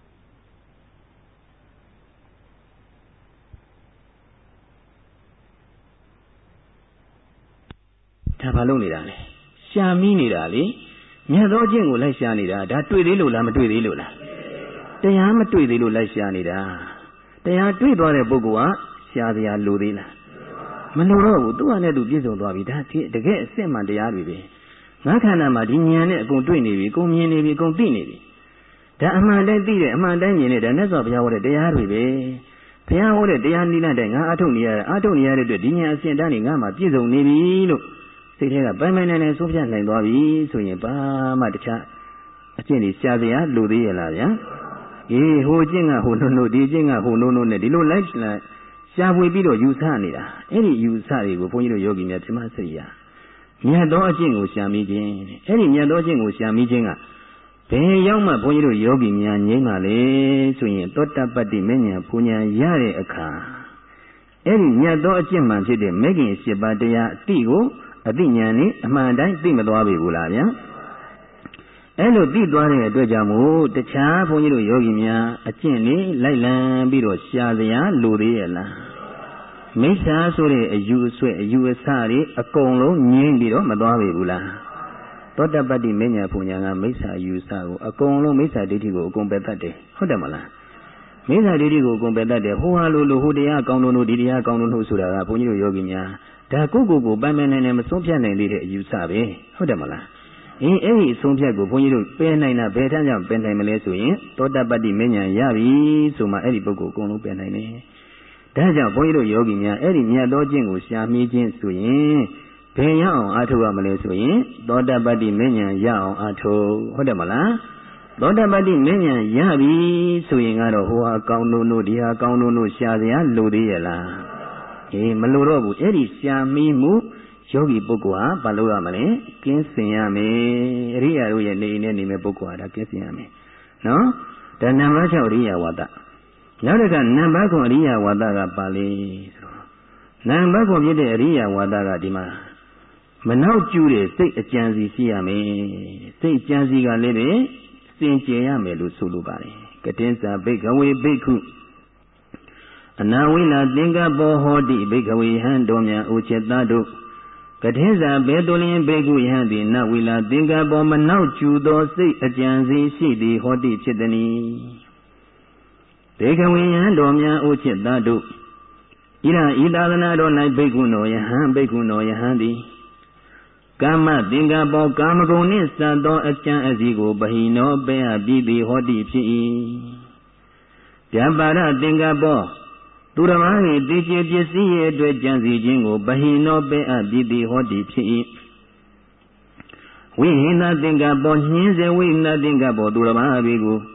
A: ဒါဘာလုပ်နေတာလဲရှားမိနေတာလေမြတ်သောအကျင့်ကိုလိုက်ရှားနေတာဒါတွေ့သေးလို့လားမတွေ့သေးလို့လားတရားမတွေ့သေးလို့လိုက်ရှားနေတာတရားတွေ့သွားတဲ့ပုဂ္ဂိုလ်ကရှားစရာလိုသေးလားမလိုတော့ဘူးသူ့ဟာနဲ့သူပြည့်စုံသွားပြီဒါတကယ်အစစ်မှန်တရားတွေပဲငါခန္ဓာမှာဒီဉာဏ်နဲ့အကုန်တွေ့နေပြီအကုန်မြင်နေပြီအကုန်သိနေပြီဒါအမှန်တိုင်းသိတယ်အမှန်တိုင်းမြင်တယ်ဒါနဲ့ဆိုဘုရားဟောတဲ့တရားတွေပဲဘုရားဟောတဲ့တရားနိလတဲ့ငါအထုတ်နေရတဲ့အတွက်ဒီဉာဏ်အစစ်တန်းတွေငါမှပြည့်စုံနေပြီလို့စိတ်ထဲကပိုင်ပိုင်နိုင်နိုင်စိုးပြနိုင်သွားပြီဆိုရင်ဘာမှတခြားအကျင့်တွေရှားစရာလိုသေးရလားဗျာဟိုအကျင့်ကဟိုနိုးနိုးဒီအကျင့်ကဟိုနိုးနိုးနဲ့ဒီလိုလိုက်ရှားပွေပြီးတော့ယူဆနေတာအဲ့ဒီယူဆတွေကိုဘုန်းကြီးတို့ယောဂီများပြမစရိယာမြတ်သောအကျင့်ကိုရှားမိခြင်းအဲ့ဒီမြတ်သောအကျင့်ကိုရှားမိခြင်းကဘယ်ရောက်မှဘုန်းကြီးတို့ယောဂီများငြိမ့်ပါလေဆိုရင်သောတပတ္တိမဉ္ဇဉ်ပူညာရတဲ့အခါအဲ့ဒီမြတ်သောအကျင့်မှန်ဖြစ်တဲ့မဂ္ဂင်၈ပါးတရားအတိကိုအတိညာနဲ့အမှန်တိုင်းသိမသွားပြီဘူးလားဗျာအဲ့လိုသိသွားတဲ့အတွက်ကြောင့်မို့တခြားဘုန်းကြီးတို့ယောဂီများအကျင့်လေးလိုက်လံပြီးတော့ရှားစရာလိုသေးရဲ့လားမိစ္ဆာဆိုတဲ့အယူအဆွဲအယူအဆတွေအကုန်လုံးငြင်းပြီးတော့မသွားပြီဘူးလားသောတပတ္တိမဉ္ဇဉ်ပူညာကမိစ္ဆာယူဆကိုအကုန်လုံးမိစ္ဆာဒိဋ္ဌိကိုအကုန်ပယ်တတ်တယ်ဟုတ်တယ်မလားမိစ္ဆာဒိဋ္ဌိကိုအကုန်ပယ်တတ်တယ်ဟိုဟာလိုဟိုတရားကောင်းလို့ဒီတရားကောင်းလို့ဆိုတာကဘုန်းကြီးတို့ယောဂီများဒါကိုပိုင်ပိုင်နိုင်နိုင်မဆုံးဖြတ်နိုင်သေးတဲ့အယူဆပဲဟုတ်တယ်မလားအဲ့ဒီအဆုံးဖြတ်ကိုဘုန်းကြီးတို့ပယ်နိုင်တာဘယ်ထမ်းကြောင့်ပယ်နိုင်မလဲဆိုရင်သောတပတ္တိမဉ္ဇဉ်ရပြီဆိုမှအဲ့ဒီပုဂ္ဂိုလ်အကုန်လုံးပယ်နိုင်တယ်ဒါကြောင့်ဘုန်းကြီးတို့ယောဂီများအဲ့ဒီမြတ်သောကျင့်ကိုရှားမိခြင်းဆိုရင်ဘယ်ရအောင်အားထုတ်ရမလဲဆိုရင်သောတပတ္တိမဉ္ဇဉ်ရအောင်အားထုတ်ဟုတ်တယ်မလားသောတပတ္တိမဉ္ဇဉ်ရပြီဆိုရင်ကတော့ဟိုဟာကောင်းလို့ဒီဟာကောင်းလို့ရှားစရာလိုသေးရဲ့လားမလိုတော့ဘူးအဲ့ဒီရှားမိမှုယောဂီပုဂ္ဂိုလ်ဟာဘာလုပ်ရမလဲကင်းစင်ရမယ်အရိယာတို့ရဲ့နေနေမဲ့ပုဂ္ဂိုလ်ဟာဒါကင်းစင်ရမယ်နော်ဒါနံပါတ်6အရိယာဝါဒနောက်တစ်ခါနံပါတ်9အရိယာဝါဒကပါလေဆိုတော့နံပါတ်9ဖြစ်တဲ့အရိယာဝါဒကဒီမှာမနောက်ကျူးတဲ့စိတ်အကြံစီရှိရမယ်စိတ်အကြံစီကလည်းပဲစင်ကြယ်ရမယ်လို့ဆိုလိုပါတယ်ကတင်းစာဘိက္ခဝေဘိက္ခုအနာဝိလာသင်္ကပောဟောတိဘိက္ခဝေဟံတော်မြတ်ဥချက်သားတို့ကထေဇာဘေတုလင်ဘိက္ခုယဟံတိနဝိလာသင်္ကပောမနောက်ကျူသောစိတ်အကြံစီရှိသည်ဟောတိဖြစ်သည်ဘိက္ခဝေယဟံတော်မြတ်ဥချက်သားတို့ဣရဤသာသနာတော်၌ဘိက္ခုနောယဟံဘိက္ခုနောယဟံသည်ကာမသင်္ကပောကာမဂုဏ်နှင့်စပ်သောအကြံအစီကိုပဟိနောပေအပ်ပြီးသည်ဟောတိဖြစ်၏ဗျာပါဒသင်္ကပောသူတော်ဘာ၏တည်ကြည်ပစ္စည်းရဲ့အတွက်ကြံစီခြင်းကိုပဟိနောပေအပ်ပြီးသည်ဟောတိဖြစ်၏ဝိဟိနသင်္ကပောညှင်းစေဝိဟိနသင်္ကပောသူတော်ဘာ၏ကို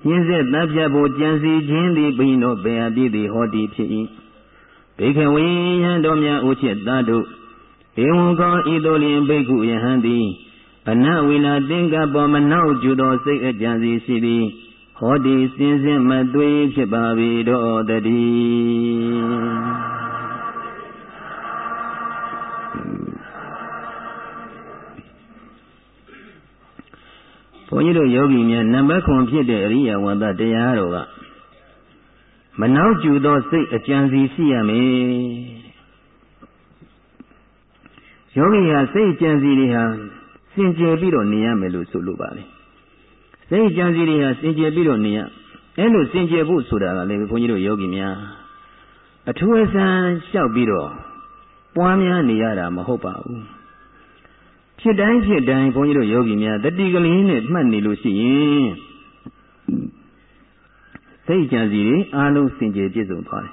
A: Yinset Napjapo Jansi Jindi Bino Beabidi Hoti Pi Bikawi Yandomia Uchet Dadu Eungo Idolian Beku Yahandi Anawina Dinga Bomanau Judo Say a Jansi City Hoti Sinzim Madui Chibabi Do Dadi Ponyo Yogi Mia number computer Ria Wanda Dearoga Manau Judo Say a Jansi Siame Yogi has say Jansi Sinje Biro Nia Melu Sulubali Say Jansi has Sinje Biro Nia Elu Sinje Busura Ponyo Yogi Mia A Tuasan Shall Biro Pamia Niara Mahopa She died for you, Yogi Mia, the Digal in it, Manny Lucy. Say Jansi, Alu Sinje Jesu Pie.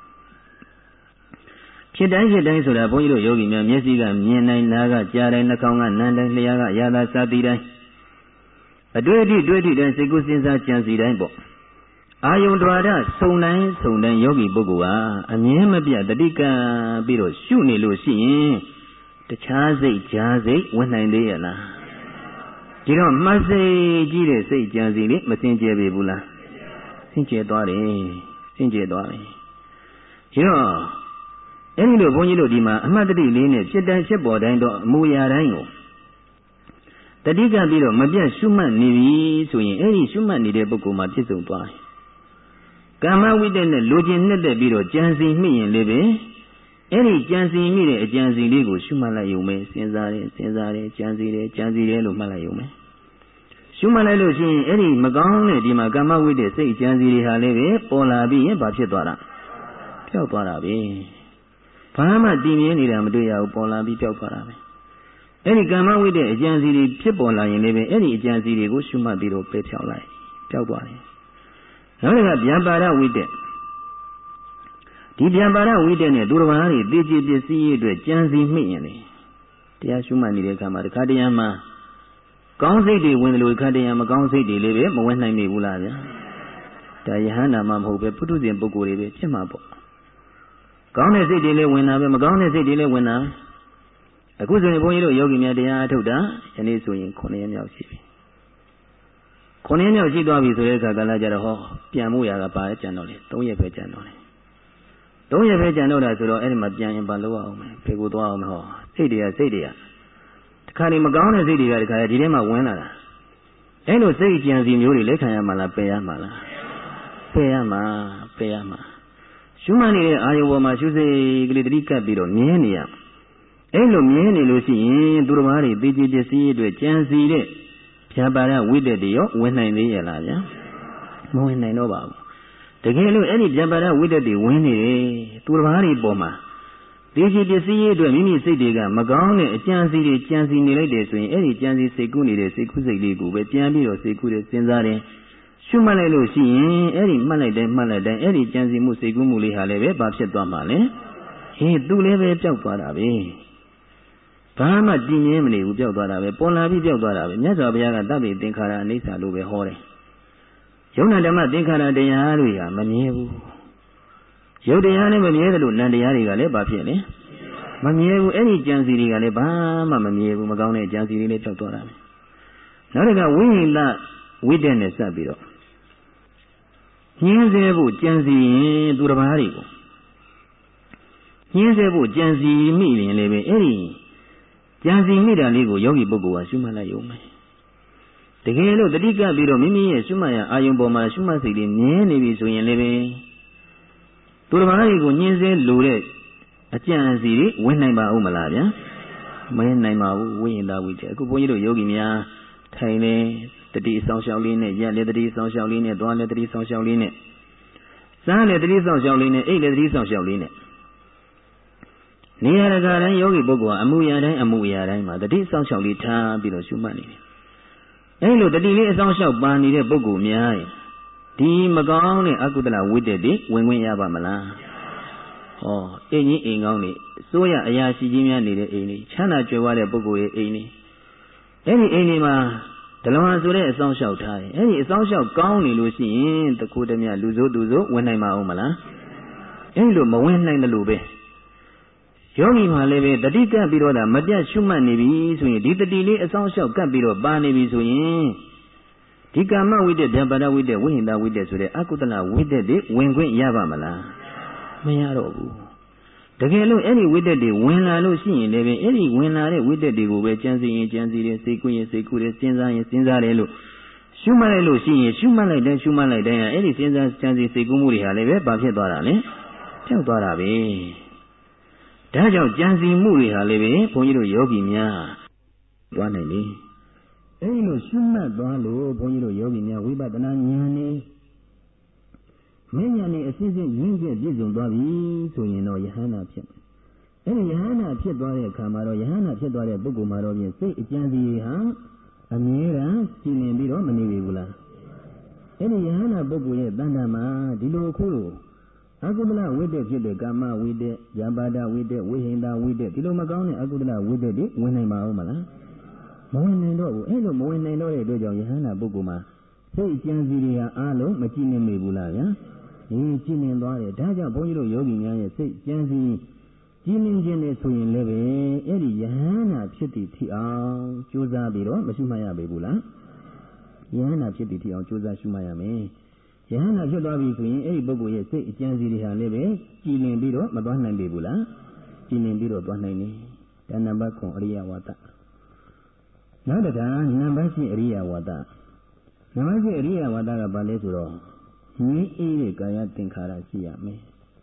A: She died so that Boyo Yogi Mia, Messiga, Miena, Naga, Jara, Nakanga, Nanda, Liaga, Yada, Sadida. A duty, then Segus in that Jansi Dambo. Ayon Dwada, so nice, Yogi Bogua, and Yamabia, the Dika, Biro, Shuni Lucy. The Chazi, when I lay la. You know, Massey, Gide, say Jansi, Messenger Bibula. Sinche Dwari. You know, any little Bonito Dima, Madri Lane, Chetan Shepard and Muya Rango. The Diga Biro, Mabia Schumann, Nivi, so in any Schumann needed Boko Matiso Pie. Kama within the Login Nether Biro, Jansi, me and Levy. Any Jansi Mire, Jansi Ligo, Shumala Yume, Senzare, Jansi Lumalayume. Shumala Lucy, any Magon, Dimagama with the say Jansi Haleve, Pola B, and Bachetara. Piopara B. Pama Dimian, Idamaduya, Pola B. Piopara. Any Gama with the Jansi Pipola in Leve, any Jansi Ligo, Shuma Biro, Petala, Piopari. Now they have Yambara with them. Diambara within a Durvari, DGC, Jansi Mini. Tia Shumani Kama, Kadiama. Gonsi, when Lucadiama, Gonsi, live, when I may Ulaya. Diana Mamhope, Putu and Bukuri, Chimapo. Gone City, when I'm a Gone City, when I. A good Yogi Media Toda, and it's doing Cornelia City. Cornelia Cidovi, Galaja, Piamuya, Channel, don't you pay channel. Don't you ever know that to any Majan in Balua, Pegudua, Sadia. The Kali Magana City, I dilemma winner. And no say Jansi Muri Lekayamala, Payama. Shumani, Ayawama, Shuse, Glidrika Biro, Nienia. Elo Mieni Lucy, Durvari, BGC, Jansi, Piabara with the Dio, when I lay a laja. When I know about. The Galo any Jabara with the winnie, Turvari Boma. DGC to Mimi Sidiga, Magone, Jansi, ladies, any Jansi Secuni, Secusi, Jambi or Secure Senzare. Shumale Lucy, any Malade, any Jansi Musigumuli Haleve, Babshet Male. He do live a Joparabe. Pama Dimini, Joparabe, Polabi Joparabe, Nazabiaga, David, Dinkara, Nisa Lube Hore. Yona Dama Dinkara de Yaria, Manievu. Yodiana Manievu, Nandiari, Bapiani. Manievu, any Jansi Galeba, Manievu, Magone, Jansi Totora. Naraga, we la within a Sabiro. Here's a Jansi Durabarigo. Here's a Jansi million leve, any Jansi Midaligo, Yogi Bogo, Shumala Yome. The Galo, the Diga Biro, Mimi, Sumaya, Ayumboma, Suma City, Nieni, Suyan Leve. Turvarigo, Nize, Lure, a Jansi, when I'm Umalaya. When I'm we in that with a Kupoyo Yogi Mia, Tiny, the D social line, Yan, the D social line, Don, the D social line. San, the D social line, 8 the D social line. Niagara Yogi Bogo, Amuya, the D social line, below Shumani. Hello, the delay is also bandy the Bogu Miai. D. Magone, Akudala with the dick when we have Amala. Oh, any only. Soya Ayashi Jimia needed any. Chana Jawada Bogu any. Any anima. ဒလဝါဆိုတဲ့အဆောင်လျှောက်ထားတယ်အဲ့ဒီအဆောင်လျှောက်ကောင်းနေလို့ရှိရင်တခုတည်းများလူစိုးသူစိုးဝင်နိုင်မှာအောင်မလားအဲ့လိုမဝင်နိုင်တယ်လို့ပဲယောဂီမှာလည်းပဲတတိကပ်ပြီးတော့ဒါမပြတ်ရှုမှတ်နေပြီဆိုရင်ဒီတတိလေးအဆောင်လျှောက်ကပ်ပြီးတော့ပါနေပြီဆိုရင်ဒီကာမဝိတ္တဗျာပါဒဝိတ္တဝိဟိတဝိတ္တဆိုတဲ့အကုသလဝိတ္တတွေဝင်ခွင့်ရပါမလားမရတော့ဘူးတကယ်လို့အဲ့ဒီဝိတ္တတွေဝင်လာလို့ရှိရင်လည်းပဲအဲ့ဒီဝင်လာတဲ့ဝိတ္တတွေကိုပဲကြံစည်ရင်ကြံစည်တယ်စိတ်ကူးရင်စိတ်ကူးတယ်စဉ်းစားရင်စဉ်းစားတယ်လို့ရှုမှတ်လိုက်လို့ရှိရင်ရှုမှတ်လိုက်တဲ့အဲ့ဒီစဉ်းစားကြံစည်စိတ်ကူးမှုတွေဟာလည်းပဲဘာဖြစ်သွားတာလဲကြောက်သွားတာပဲဒါကြောင့်ကြံစည်မှုတွေဟာလည်းပဲဘုန်းကြီးတို့ယောဂီများသွားနိုင်တယ်အဲ့ဒီလိုရှုမှတ်သွားလို့ဘုန်းကြီးတို့ယောဂီများဝိပဿနာဉာဏ်နဲ့မဉာဏ်နဲ့အစစ်စစ်ရင်းကျက်ပြည့်စုံသွားပြီဆိုရင်တော့ယဟန္တာဖြစ်မယ်အဲ့ဒီယဟန္တာဖြစ်သွားတဲ့အခါမှာတော့ယဟန္တာဖြစ်သွားတဲ့ပုဂ္ဂိုလ်မှာတော့ပြင်စိတ်အကြံစီဟာအမြဲတမ်းကြည်လင်ပြီးတော့မနေပြီဘူးလားအဲ့ဒီယဟန္တာပုဂ္ဂိုလ်ရဲ့တဏ္ဍာမှာဒီလိုအခုအကုသလဝိတ္တဖြစ်တဲ့ကာမဝိတ္တဇာပါဒဝိတ္တဝိဟိန္ဒဝိတ္တဒီလိုမကောင်းတဲ့အကုသလဝိတ္တတွေဝင်နိုင်ပါဦးမလားမဝင်နိုင်တော့ဘူးအဲ့လိုမဝင်နိုင်တော့တဲ့အတွက်ကြောင့်ယဟန္တာပုဂ္ဂိုလ်မှာစိတ်ကြံစီတွေဟာအားလုံးမကြည်နေမိဘူးလားဗျာကြည်နေသွားတယ်ဒါကြောင့်ဘုန်းကြီးတို့ယောဂီများရဲ့စိတ်ကြံစီကြည်နေခြင်းနဲ့ဆိုရင်လည်းပဲအဲ့ဒီယဟန္တာဖြစ်တည်ထိအောင်ကြိုးစားပြီးတော့မရှုမှတ်ရပေဘူးလားယဟန္တာဖြစ်တည်ထိအောင်ကြိုးစားရှုမှတ်ရမယ်ယဟန္တာဖြစ်သွားပြီဆိုရင်အဲ့ဒီပုဂ္ဂိုလ်ရဲ့စိတ်အကြံစီတွေဟာလည်းပဲကြည်လင်ပြီးတော့မသွားနိုင်ပေဘူးလားကြည်လင်ပြီးတော့သွားနိုင်တယ်ဒါနံပါတ်9အရိယဝါဒနောက်တစ်ခါနံပါတ်10အရိယဝါဒနံပါတ်10အရိယဝါဒကဘာလဲဆိုတော့ငြိအေးတဲ့ကာယသင်္ခါရရှိရမယ်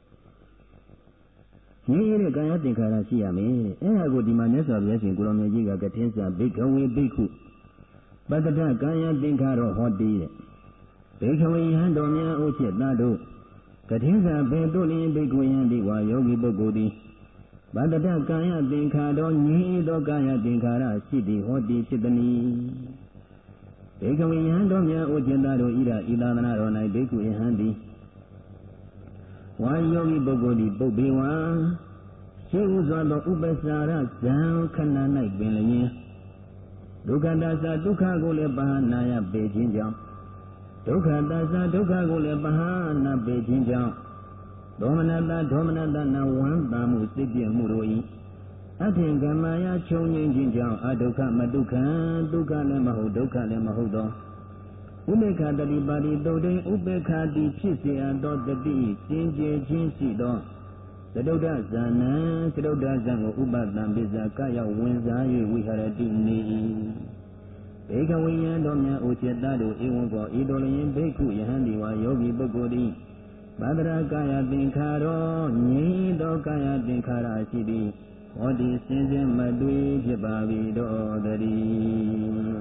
A: ငြိအေးတဲ့ကာယသင်္ခါရရှိရမယ်အဲ့ဒါကိုဒီမှာမြတ်စွာဘုရားရှင်ကိုရောင်မြတ်ကြီးကကထင်းစာဘိက္ခဝေဘိက္ခုပတ္တထကာယသင်္ခါရဟောတိတဲ့ဘိက္ခဝေယံတော်များဥจิตသားတို့ကထင်းစာဘေတို့လျင်ဘိက္ခဝေယံဒီဝါယောဂီပုဂ္ဂိုလ်သည်ပတ္တထကာယသင်္ခါရငြိအေးသောကာယသင်္ခါရရှိသည်ဟောတိဖြစ်သည်ဘေကဝေယံတော်များဥจิตသားတို့ဤသာဤသာသနာတော်၌ဘေကုယဟံသည်ဝါယောဂီပုဂ္ဂိုလ်သည်ပုပ္ပေဝံရှိဥစွာသောဥပ္ပစာရဇံခဏ၌ပင်လျင်ဒုက္ခတသဒုက္ခကိုလည်းပဟနာယပေခြင်းကြောင့်ဒုက္ခတသဒုက္ခကိုလည်းပဟနာပေခြင်းကြောင့်ဒေါမနတနဝန္တာမှုစိတ်ပြည့်မှုတို့၏အထင်ကမာယခြုံငင်းခြင်းကြောင့်အဒုက္ခမဒုက္ခဒုက္ခလည်းမဟုတ်ဒုက္ခလည်းမဟုတ်သောဥပေက္ခတတိပါတိတုတ်တိဥပေက္ခတိဖြစ်စေအပ်သောတတိစင်ကြယ်ခြင်းရှိသောသတုဒ္ဒဇာနံသတုဒ္ဒဇံကိုဥပတံပိဇာကရောက်ဝင်စား၍ဝိဟရတိနေ၏ဘေကဝိယံတော်များဥจิตသားတို့ဧဝံကောဤတော်လျင်ဘိက္ခုယဟန်ဒီဝါယောဂီပုဂ္ဂိုလ်သည်ဗဒရာကာယသင်္ခါရောငြိသောကာယသင်္ခါရရှိသည်ဟောဒီစင်စစ်မတွေ့ဖြစ်ပါပြီတော်တည်း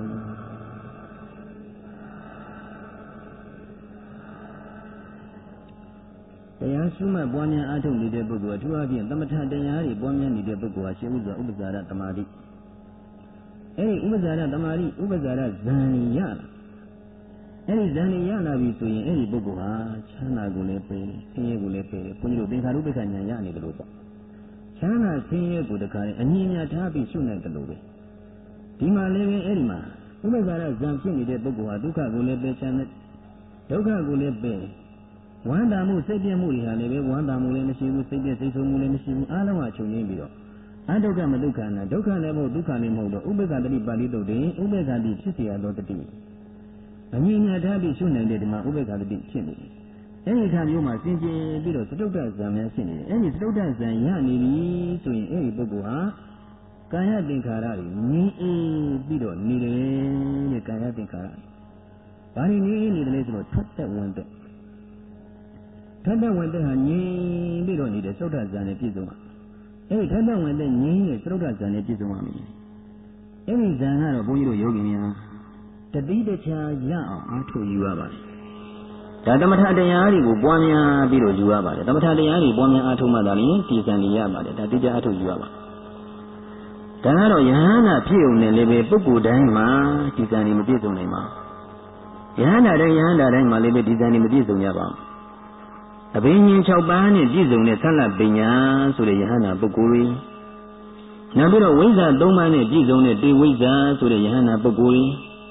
A: တရားရှုမှတ်ပွားများအားထုတ်နေတဲ့ပုဂ္ဂိုလ်အထူးအဖြင့်သမထတရားတွေပွားများနေတဲ့ပုဂ္ဂိုလ်ဟာရှင်းဥစွာဥပ္ပဇာရတမာတိအဲဒီဥပ္ပဇာရတမာတိဥပ္ပဇာရဇံရလာအဲဒီဇံရလာပြီဆိုရင်အဲဒီပုဂ္ဂိုလ်ဟာချမ်းသာကိုလည်းပယ်ဆင်းရဲကိုလည်းပယ်ဘုန်းကြီးတို့သင်္ခါရုပ္ပခဉာဏ်ရနေတယ်လို့ပေါ့ချမ်းသာဆင်းရဲကိုတခါရင်အငြင်းများထားပြီးရှုနိုင်တယ်လို့ပဲဒီမှာလည်းပဲအဲ့ဒီမှာဥပ္ပဇာရဇံဖြစ်နေတဲ့ပုဂ္ဂိုလ်ဟာဒုက္ခကိုလည်းပယ်ချမ်းတဲ့ဒုက္ခကိုလည်းပယ်ဝမ်းသာမှုစိတ်ပြည့်မှုတွေဟာလည်းပဲဝမ်းသာမှုလည်းမရှိဘူးစိတ်ပြည့်စိတ်ဆိုးမှုလည်းမရှိဘူးအားလုံးဟာချုပ်ငြိမ်းပြီးတော့အဒုက္ခမဒုက္ခနာဒုက္ခလည်းမဟုတ်ဒုက္ခလည်းမဟုတ်တော့ဥပ္ပခတတိပါဠိတုတ်တွေဥပ္ပခတိဖြစ်เสียသောတတိအငြင်းများထားပြီးရှုနိုင်တဲ့ဒီမှာဥပ္ပခတတိဖြစ်နေတယ်အဲ့ဒီခါမျိုးမှာစင်ကြယ်ပြီးတော့သတုတ္တဇံများဖြစ်နေတယ်အဲ့ဒီသတုတ္တဇံရနေပြီဆိုရင်အဲ့ဒီပုဂ္ဂိုလ်ဟာကာယသင်္ခါရတွေငြင်းအေးပြီးတော့နေတယ်တဲ့ကာယသင်္ခါရဘာလို့ငြင်းနေတယ်လဲဆိုတော့ထွက်သက်ဝင်သက်ထက်တဲ့ဝင်သက်ဟာငြင်းပြီးတော့နေတဲ့သတုတ္တဇံနဲ့ပြည့်စုံပါအဲ့ဒီထက်တဲ့ဝင်သက်ငြင်းရဲ့သတုတ္တဇံနဲ့ပြည့်စုံပါမယ်အဲ့ဒီဇံကတော့ဘုန်းကြီးတို့ယောဂီများတတိတခြားရအောင်အားထုတ်ယူရပါတယ်ဒါသမထတရားတွေကိုပွားများပြီးတော့ယူရပါတယ်သမထတရားတွေပွားများအားထုတ်မှသာလျှင်ဒီဇံတွေရပါတယ်ဒါတိကျအားထုတ်ယူရပါဒါကတော့ယဟန္တာဖြစ်ုံနဲ့လည်းပဲပုဂ္ဂိုလ်တိုင်းမှာဒီဇံတွေမပြည့်စုံနိုင်ပါဘူးယဟန္တာတိုင်းမှာလည်းပဲဒီဇံတွေမပြည့်စုံရပါဘူးအဘိညာဉ်6ပါးနဲ့ပြည့်စုံတဲ့သလပညာဆိုတဲ့ယဟန္တာပုဂ္ဂိုလ်တွေနောက်ပြီးတော့ဝိဇ္ဇာ3ပါးနဲ့ပြည့်စုံတဲ့တေဝိဇ္ဇာဆိုတဲ့ယဟန္တာပုဂ္ဂိုလ်တွေ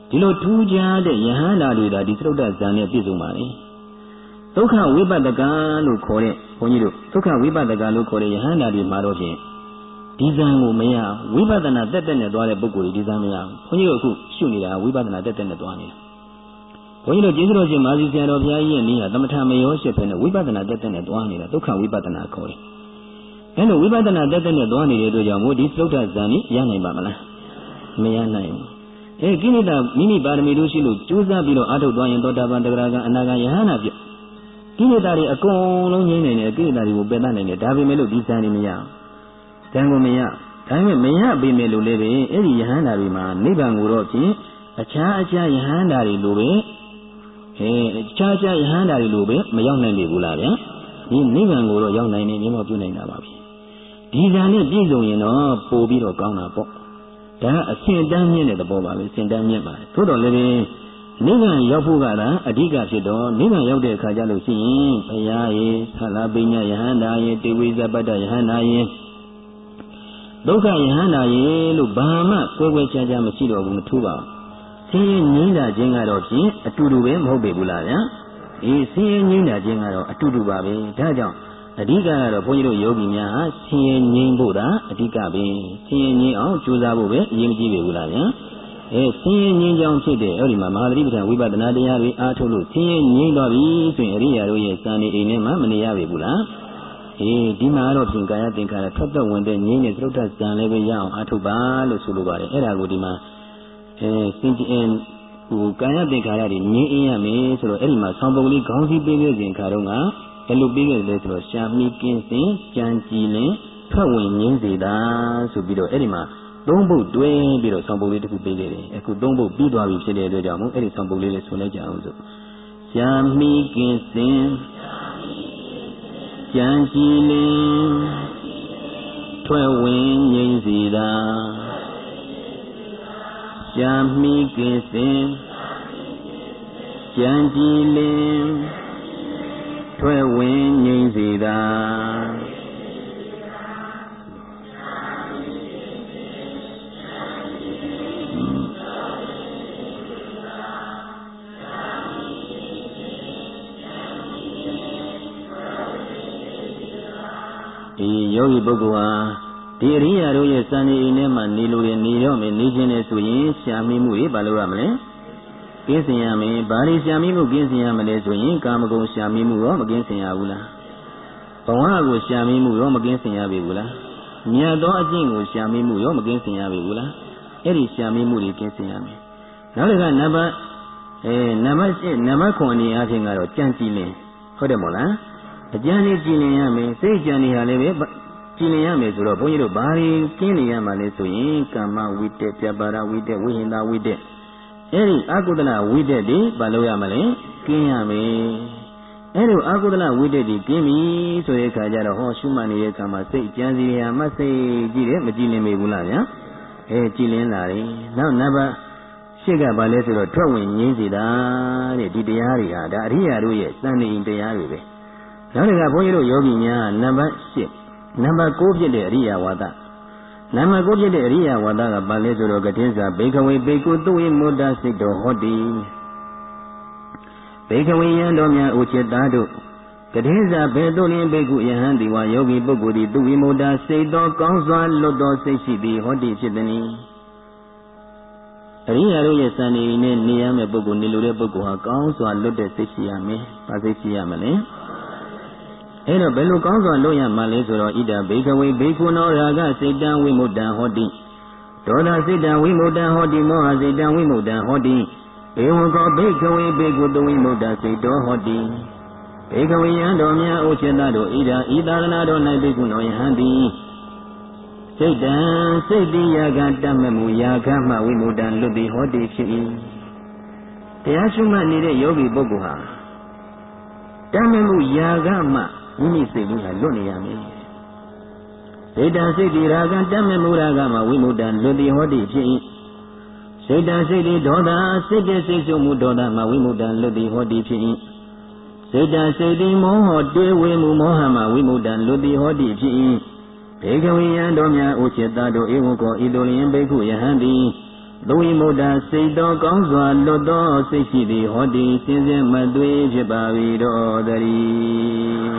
A: ဒီလိုထူးခြားတဲ့ယဟန္တာတွေဒါဒီသရုပ်တဇာနဲ့ပြည့်စုံပါလေဒုက္ခဝိပဿကလို့ခေါ်တဲ့ဘုန်းကြီးတို့ဒုက္ခဝိပဿကလို့ခေါ်တဲ့ယဟန္တာတွေမှာတော့ဖြင့်ဒီဇံကိုမရဝိပဿနာတက်တက်နဲ့သွားတဲ့ပုဂ္ဂိုလ်တွေဒီဇံမရဘုန်းကြီးတို့အခုရှုနေတာဝိပဿနာတက်တက်နဲ့သွားနေတာဘုန်းကြီးတို့ကျေးဇူးတော်ရှင်မာဇီဆရာတော်ဘုရားကြီးရဲ့နည်းဟာသမထမယောရှိတဲ့ဝိပဿနာတက်တက်နဲ့သွားနေတာဒုက္ခဝိပဿနာခေါ်တယ်အဲလိုဝိပဿနာတက်တက်နဲ့သွားနေတဲ့အတွက်ကြောင့်မို့ဒီသရုပ်တဇာနိရနိုင်ပါမလားမရနိုင်ဘူးကိလေသာမိမိပါရမီတို့ရှိလို့ကြိုးစားပြီးတော့အားထုတ်သွားရင်သောတာပန်တဂရကအနာဂံယဟနာပြကိလေသာတွေအကုန်လုံးငြိမ်းနိုင်တယ်ကိလေသာတွေကိုပယ်တတ်နိုင်တယ်ဒါပေမဲ့လို့ဒီဇာနေမရဇံကိုမရဒါပေမဲ့မရပေမဲ့လို့လည်းပဲအဲ့ဒီယဟန္တာတွေမှာနိဗ္ဗာန်ကိုတော့ဖြင့်အခြားယဟန္တာတွေလိုပဲအခြားယဟန္တာတွေလိုပဲမရောက်နိုင်ဘူးလားဗျာဒီနိဗ္ဗာန်ကိုတော့ရောက်နိုင်နေမျက်မှောက်ပြုနိုင်တာပါဗျဒီဇာနဲ့ပြည့်စုံရင်တော့ပို့ပြီးတော့ကောင်းတာပေါ့ဒါကအစင်တန်းမြင့်တဲ့သဘောပါပဲစင်တန်းမြင့်ပါတယ်သို့တော်လည်းပဲနိဗ္ဗာန်ရောက်ဖို့ကသာအဓိကဖြစ်တော့နိဗ္ဗာန်ရောက်တဲ့အခါကျလို့ရှိရင်ဘုရားရေသလပိညယဟန္တာရေတေဝိဇပတ္တယဟန္တာရေဒုက္ခယဟန္တာရေလို့ဘာမှကွဲကွဲခြားခြားမရှိတော့ဘူးမထူးပါဘူးဆင်းရဲငြိမ်းတာခြင်းကတော့ဖြင့်အတူတူပဲမဟုတ်ပေဘူးလားဗျာဆင်းရဲငြိမ်းတာခြင်းကတော့အတူတူပါပဲဒါကြောင့်အဓိကကတော့ဘုန်းကြီးတို့ယောဂီများဟာဆင်းရဲငြိမ်းဖို့သာအဓိကပဲဆင်းရဲငြိမ်းအောင်ကြိုးစားဖို့ပဲအရေးမကြီးပေဘူးလားဗျာဆင်းရဲငြိမ်းချောင်းဖြစ်တဲ့အဲ့ဒီမှာမဟာသတိပဋ္ဌာန်ဝိပဿနာတရားတွေအားထုတ်လို့ဆင်းရဲငြိမ်းသွားပြီဆိုရင်အရိယာတို့ရဲ့စံနေအိမ်ထဲမှာမနေရပေဘူးလားဒီမှာတော့ပြင်ကာယသင်္ခါရထွက်သက်ဝင်တဲ့ငြိမ်းတဲ့သရုပ်ထဇံလည်းပဲရအောင်အားထုတ်ပါလို့ဆိုလိုပါတယ်အဲ့ဒါကိုဒီမှာစင်ကြင်ဟိုကာယသင်္ခါရတွေငြိမ်းရမယ်ဆိုတော့အဲ့ဒီမှာဆောင်းပုဂ္ဂလိခေါင်းစည်းပေးခဲ့စဉ်ခါတော့ကဘယ်လိုပေးခဲ့လဲဆိုတော့ရှာမိကင်းစင်ကြံကြည်လင်ထွက်ဝင်ငြိမ်းစေတာဆိုပြီးတော့အဲ့ဒီမှာသုံးပုဒ်တွဲပြီးတော့ဆောင်းပုဒ်လေးတစ်ခုပေးခဲ့တယ်အခုသုံးပုဒ်ပြီးသွားပြီဖြစ်တဲ့အတွက်ကြောင့်မို့အဲ့ဒီဆောင်းပုဒ်လေးလေးဆိုလိုက်ကြအောင်ဆိုရှာမိကင်းစင်ကြံကြည်လင်ထွက်ဝင်ငြိမ်းစေတာရှာမိကင်းစင်ကြံကြည်လင်ထွက်ဝင်ငြိမ်းစေတာယောဂီပုဂ္ဂိုလ်ဟာဒီအရိယာတို့ရဲ့စံနေအိမ်ထဲမှာနေလို့ရနေတော့မယ်နေခြင်းနဲ့ဆိုရင်ရှာမိမှုတွေဘာလို့ရမလဲကင်းစင်ရမယ်ဘာလို့ရှာမိမှုကင်းစင်ရမလဲဆိုရင်ကာမဂုဏ်ရှာမိမှုရောမကင်းစင်ရဘူးလားဘဝကိုရှာမိမှုရောမကင်းစင်ရပြီဘူးလားမြတ်သောအကျင့်ကိုရှာမိမှုရောမကင်းစင်ရပြီဘူးလားအဲ့ဒီရှာမိမှုတွေကင်းစင်ရမယ်နောက်တစ်ခါနံပါတ်8နံပါတ်9အနေအချင်းကတော့ကြံကြည်လင်ဟုတ်တယ်မို့လားအကျဉ်းလေးကြည်လင်ရမယ်စိတ်ကြံနေရလည်းပဲကြည်လင်ရမယ်ဆိုတော့ဘုန်းကြီးတို့ဘာတွေကျင်းနေရမှာလဲဆိုရင်ကာမဝိတ္တပြပါဒဝိတ္တဝိဟိန္ဒဝိတ္တအဲ့ဒီအကုသလဝိတ္တတွေဘာလို့ရမလဲကျင်းရမယ်အဲ့ဒီအကုသလဝိတ္တတွေကျင်းပြီဆိုတဲ့အခါကျတော့ဟောရှုမှတ်နေတဲ့အခါမှာစိတ်ကြံစီရမှစိတ်ကြည့်တယ်မကြည်လင်မေဘူးလားဗျာကြည်လင်လာတယ်နောက်နံပါတ်ရှစ်ကဘာလဲဆိုတော့ထွက်ဝင်ငြိမ်းစေတာတဲ့ဒီတရားတွေဟာဒါအရိယာတို့ရဲ့စံနေတရားတွေပဲနောက်တစ်ခါဘုန်းကြီးတို့ယောဂီများနံပါတ်8နံပါတ်9ဖြစ်တဲ့အရိယာဝါဒနံပါတ်9ဖြစ်တဲ့အရိယာဝါဒကဘာလဲဆိုတော့ကတိစ္ဆာဘေကဝေဘေကုသုဝိမုဒ္ဒစိတ်တော်ဟောတိဘေကဝေယံတော်များဥจิตသားတို့ကတိစ္ဆာဘေတုလင်ဘေကုယဟန်တိဝါယောဂီပုဂ္ဂိုလ်သည်သူဝိမုဒ္ဒစိတ်တော်ကောင်းစွာလွတ်တော်စိတ်ရှိသည်ဟောတိဖြစ်သည်အရိယာတို့ရဲ့စံနေနဲ့နေရမယ့်ပုဂ္ဂိုလ်နေလိုတဲ့ပုဂ္ဂိုလ်ဟာကောင်းစွာလွတ်တဲ့စိတ်ရှိရမယ်။ဘာစိတ်ရှိရမလဲ။အဲ့တော့ဘယ်လိုကောင်းစွာလွတ်ရမှာလဲဆိုတော့ဣဒဘေကဝေဘေကုနောရာဂစိတ်တံဝိမုဒ္ဒံဟောတိဒေါသစိတ်တံဝိမုဒ္ဒံဟောတိမောဟစိတ်တံဝိမုဒ္ဒံဟောတိဧဝံကောဘေကဝေဘေကုတဝိမုဒ္ဒစိတ်တော်ဟောတိဘေကဝေယံတော်များဥစ္စေတတို့ဣဒဤသာသနာတော်၌ဘေကုနောယဟံတိစိတ်တံစိတ်တိယာကတတ်မဲ့မူယာကမှဝိမုဒ္ဒံလွတ်သည်ဟောတိဖြစ်၏တရားရှုမှတ်နေတဲ့ယောဂီပုဂ္ဂိုလ်ဟာတတ်မဲ့မူယာကမှမိမိစိတ်လေးဟာလွတ်နေရမယ်စိတ်တံစိတ်တိရာကတတ်မဲ့မူရာကမှဝိမုဒ္ဒံလွတ်သည်ဟောတိဖြစ်၏စိတ်တံစိတ်တိဒေါသစိတ်တဲ့စိတ်ရှုမှုဒေါသမှဝိမုဒ္ဒံလွတ်သည်ဟောတိဖြစ်၏စိတ်တံစိတ်တိမောဟတွေးဝေမှုမောဟမှဝိမုဒ္ဒံလွတ်သည်ဟောတိဖြစ်၏ဘေကဝေယံတော်များဥจิตသားတို့ဧဝံကောဤတို့လျင်ဘေကုယဟံတိသူဝိမုဒ္ဒစိတ်တော်ကောင်းစွာလွတ်သောစိတ်ရှိသည်ဟောဒီစင်စစ်မသွေဖြစ်ပါ၏တော်တည်း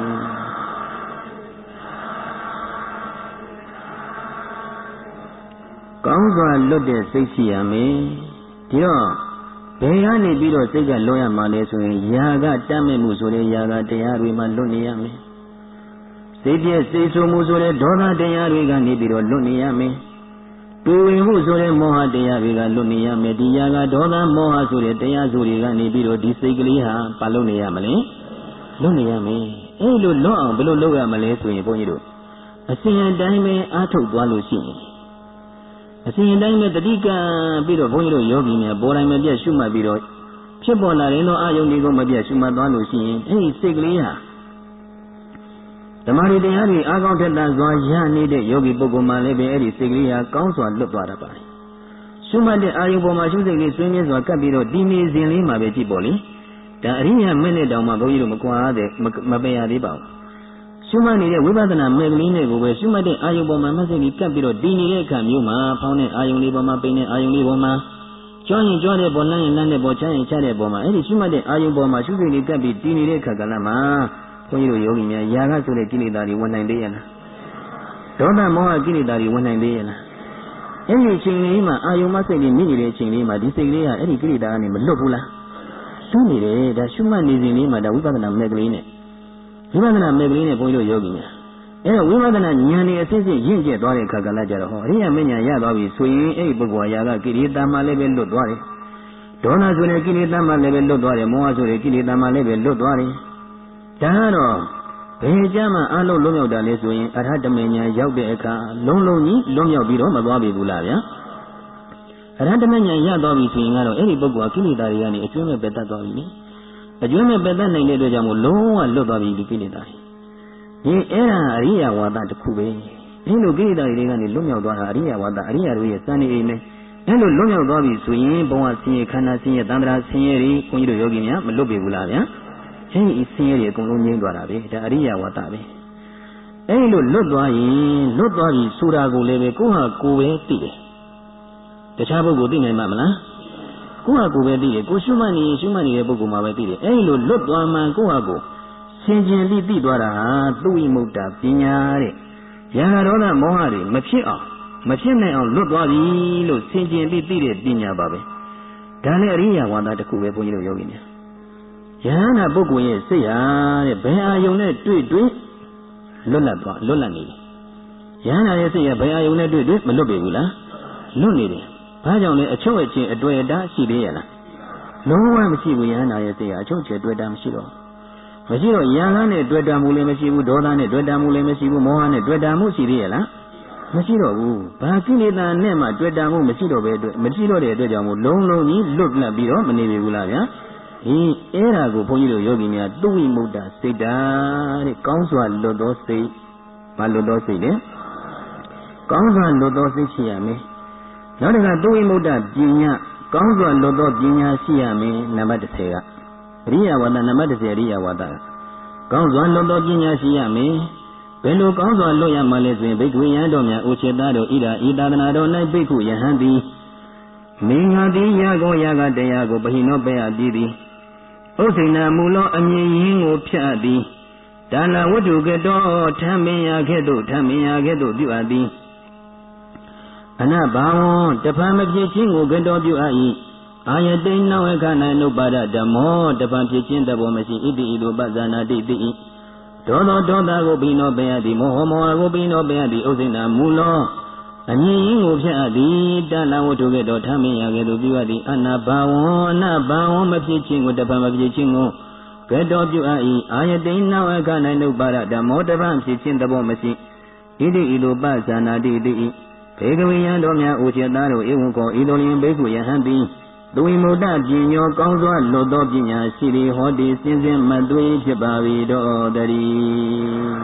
A: ကောင်းစွာလွတ်တဲ့စိတ်ရှိရမယ်ဒီတော့ဘယ်ကနေပြီးတော့စိတ်ကလွတ်ရမှာလဲဆိုရင်ຢာကတတ်မဲ့မှုဆိုတဲ့ຢာကတရားတွေမှာလွတ်နေရမယ်စိတ်ပြည့်စိတ်ဆိုးမှုဆိုတဲ့ဒေါသတရားတွေကနေပြီးတော့လွတ်နေရမယ်တွေ့ဝင်မှုဆိုတဲ့မောဟတရားတွေကလွတ်နေရမယ်ဒီຢာကဒေါသမောဟဆိုတဲ့တရားစုတွေကနေပြီးတော့ဒီစိတ်ကလေးဟာဘာလုပ်နေရမလဲလွတ်နေရမယ်အဲ့လိုလွတ်အောင်ဘယ်လိုလုပ်ရမလဲဆိုရင်ဘုန်းကြီးတို့အစဉ်အတိုင်းပဲအားထုတ်သွားလို့ရှိရင်အစဉ်အတိုင်းပဲတတိကပြီးတော့ဘုန်းကြီးတို့ယောဂီများပေါ်တိုင်းမပြတ်ရှုမှတ်ပြီးတော့ဖြစ်ပေါ်လာတဲ့အာယုန်တွေကိုမပြတ်ရှုမှတ်သွားလို့ရှိရင်အဲ့ဒီစိတ်ကလေးဟာဓမ္မရီတရားတွေအားကောင်းထက်သန်စွာရနေတဲ့ယောဂီပုဂ္ဂိုလ်မှလည်းပဲအဲ့ဒီစိတ်ကလေးဟာကောင်းစွာလွတ်သွားတတ်ပါတယ်ရှုမှတ်တဲ့အာယုန်ပေါ်မှာရှုစိတ်လေးဆွေးမြဲစွာကပ်ပြီးတော့ဒီနေစဉ်လေးမှာပဲကြည့်ပေါ့လေဒါအရိယာမဲ့နဲ့တောင်မှဘုန်းကြီးတို့မကွာတဲ့မပယ်ရသေးပါဘူးရှုမှတ်နေတဲ့ဝိပဿနာမဲ့ကလေးနဲ့ကိုပဲရှုမှတ်တဲ့အာယုန်ပေါ်မှာမစိတ်ကြီးကပ်ပြီးတော့ဒီနေတဲ့အခါမျိုးမှာဖောင်းတဲ့အာယုန်လေးပေါ်မှာပိန်တဲ့အာယုန်လေးပေါ်မှာကြွရင်ကြွတဲ့ပေါ်လမ်းရင်လမ်းတဲ့ပေါ်ချရင်ချတဲ့ပေါ်မှာအဲ့ဒီရှုမှတ်တဲ့အာယုန်ပေါ်မှာရှုစိတ်လေးကပ်ပြီးဒီနေတဲ့အခါကလည်းမှာဘုန်းကြီးတို့ယောဂီများຢာကဆိုတဲ့ကိလေသာတွေဝင်နိုင်သေးရဲ့လားဒေါသမောဟကိလေသာတွေဝင်နိုင်သေးရဲ့လားအဲ့ဒီအချိန်လေးမှာအာယုံမစိတ်ကြီးမြင့်နေတဲ့အချိန်လေးမှာဒီစိတ်လေးကအဲ့ဒီကိလေသာကနေမလွတ်ဘူးလားလွတ်နေတယ်ဒါရှုမှတ်နေစဉ်လေးမှာဒါဝိပဿနာမဲ့ကလေးနဲ့ဝိပဿနာမဲ့ကလေးနဲ့ဘုန်းကြီးတို့ယောဂီများအဲ့တော့ဝိပဿနာဉာဏ်နဲ့အစစ်စစ်ရင့်ကျက်သွားတဲ့အခါကလည်းကြတော့ဟောအရိယာမဉာဏ်ရသွားပြီဆိုရင်အဲ့ဒီပုဂ္ဂိုလ်ရာကကိလေသာမှလည်းပဲလွတ်သွားတယ်ဒေါသဆိုတဲ့ကိလေသာမှလည်းပဲလွတ်သွားတယ်မောဟဆိုတဲ့ကိလေသာမှလည်းပဲလွတ်သွားတယ်ဒါကတော့ဘယ်ကြမှာအလုံးလုံးရောက်တာလဲဆိုရင်အရဟတမေညာရောက်တဲ့အခါလုံးလုံးကြီးလွတ်မြောက်ပြီးတော့မသွားပြီဘူးလားဗျာအရဟတမေညာရသွားပြီဆိုရင်ကတော့အဲ့ဒီပုဂ္ဂိုလ်ကကိလေသာတွေကနေအကျွမ်းမဲ့ပယ်တတ်သွားပြီလေအကျွမ်းမဲ့ပယ်တတ်နိုင်တဲ့အတွက်ကြောင့်မို့လုံးဝလွတ်သွားပြီဒီကိလေသာတွေဒီအဲ့ဒါအရိယဝါဒတစ်ခုပဲဒီလိုကိလေသာတွေကနေလွတ်မြောက်သွားတာအရိယဝါဒအရိယတို့ရဲ့စံနေအိမ်ပဲအဲ့လိုလွတ်မြောက်သွားပြီဆိုရင်ဘဝဆင်းရဲခန္ဓာဆင်းရဲသံဃာဆင်းရဲတွေခွန်ကြီးတို့ယောဂီများမလွတ်ပြီဘူးလားဗျာအဲဒီဆင်းရဲတွေအကုန်လုံးငြိမ်းသွားတာပဲဒါအရိယဝါဒပဲအဲဒီလိုလွတ်သွားရင်လွတ်သွားပြီဆိုတာကိုလည်းပဲကိုယ့်ဟာကိုယ်ပဲသိတယ်တခြားပုဂ္ဂိုလ်သိနိုင်မှာမလားကိုယ့်ဟာကိုယ်ပဲသိတယ်ကိုရှုမှတ်နေတဲ့ပုဂ္ဂိုလ်မှာပဲသိတယ်အဲဒီလိုလွတ်သွားမှကိုယ့်ဟာကိုယ်ဆင်ခြင်ပြီးသိသွားတာဟာသူဝိမု ക്ത ပညာတဲ့ရာဂဒေါသမောဟတွေမဖြစ်အောင်မဖြစ်နိုင်အောင်လွတ်သွားပြီလို့ဆင်ခြင်ပြီးသိတဲ့ပညာပါပဲဒါလည်းအရိယဝါဒတစ်ခုပဲဘုန်းကြီးတို့ယောဂီများယဟန္တာပုဂ္ဂိုလ်ရဲ့စိတ်ဟာတဲ့ဘယ်အာယုံနဲ့တွေ့လွတ်လပ်နေတယ်ယဟန္တာရဲ့စိတ်ကဘယ်အာယုံနဲ့တွေ့မလွတ်ပြီဘူးလားလွတ်နေတယ်ဘာကြောင့်လဲအချုပ်အချင်းအတွေ့အတာရှိသေးရဲ့လားလုံးဝမရှိဘူးယဟန္တာရဲ့စိတ်ကအချုပ်အချင်းအတွေ့အတာမရှိတော့ယဟန်နဲ့တွေ့တာမှုလည်းမရှိဘူးဒေါသနဲ့တွေ့တာမှုလည်းမရှိဘူးမောဟနဲ့တွေ့တာမှုရှိသေးရဲ့လားမရှိတော့ဘူးဘာကိလေသာနဲ့မှတွေ့တာမှုမရှိတော့တဲ့အတွက်ကြောင့်မို့လုံးလုံးကြီးလွတ်လပ်ပြီးတော့မနေပြီဘူးလားဗျာအဲ့ဒါကိုဘုန်းကြီးတို့ယောဂီများသူဝိမု ക്ത စိတ်ဓာတ်တဲ့ကောင်းစွာလွတ်သောစိတ်မလွတ်သောစိတ်လေကောင်းစွာလွတ်သောစိတ်ရှိရမယ်နောက်တစ်ခါသူဝိမု ക്ത ပညာကောင်းစွာလွတ်သောပညာရှိရမယ်နံပါတ်30ကအရိယဝါဒနံပါတ်30အရိယဝါဒကောင်းစွာလွတ်သောပညာရှိရမယ်ဘယ်လိုကောင်းစွာလွတ်ရမှာလဲဆိုရင်ဘိက္ခုယဟန်တော်များဥစေတတော်ဣဒာဤသာသနာတော်၌ဘိက္ခုယဟန်သည်မင်္ဂတိယကောယကတရားကိုပဟိနောပေယပြီးသည်ဥစိဏမူလောအမြင်ရင်းကိုဖြတ်သည်ဒါနဝတ္ထုကတောထမင်းရခဲ့သို့ပြုအပ်သည်အနဘာဝံတဖန်မဖြစ်ခြင်းကိုကတောပြုအပ်၏အာယတိန်နဝခ၌နုပါဒဓမ္မောတဖန်ဖြစ်ခြင်းတဘောမရှိဣတိဣလိုပဇာနာတိတိ၏ဒေါသောဒေါသကိုဘိနောပေယသည်မောဟမောဟကိုဘိနောပေယသည်ဥစိဏမူလောအမြင်ရင်းကိုဖြတ်အပ်သည်တဏဝတ္ထုကတော်ထမင်းရကဲ့သို့ပြုအပ်သည်အနာဘာဝံမဖြစ်ခြင်းကိုတပံမဖြစ်ခြင်းကိုကဲ့တော်ပြုအပ်၏အာယတိနဝက၌နုပါဒဓမ္မောတပံဖြစ်ခြင်းသဘောမရှိဣတိဣလိုပဇာနာတိတိ၏ဘေကဝေယံတော်များအိုချေသားတို့ဧဝံကောဤလိုလျင်ဘေကုယဟံသည်သူဝိမု ക്ത ပညောကောင်းစွာလွတ်သောပညာရှိသည်ဟောဒီစင်စစ်မသွေးဖြစ်ပါ၏တော်တည်း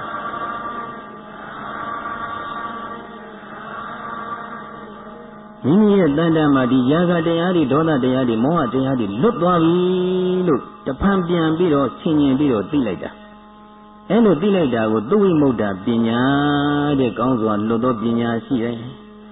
A: မိမိရဲ့တဏ္ဍာမှာဒီຢာကတရားတွေဒေါသတရားတွေမောဟတရားတွေလွတ်သွားပြီလို့တဖန်ပြန်ပြီးတော့ဆင်ញင်ပြီးတော့သိလိုက်တာအဲ့လိုသိလိုက်တာကိုသူဝိမု ക്ത ပညာတဲ့ကောင်းစွာလွတ်သောပညာရှိတယ်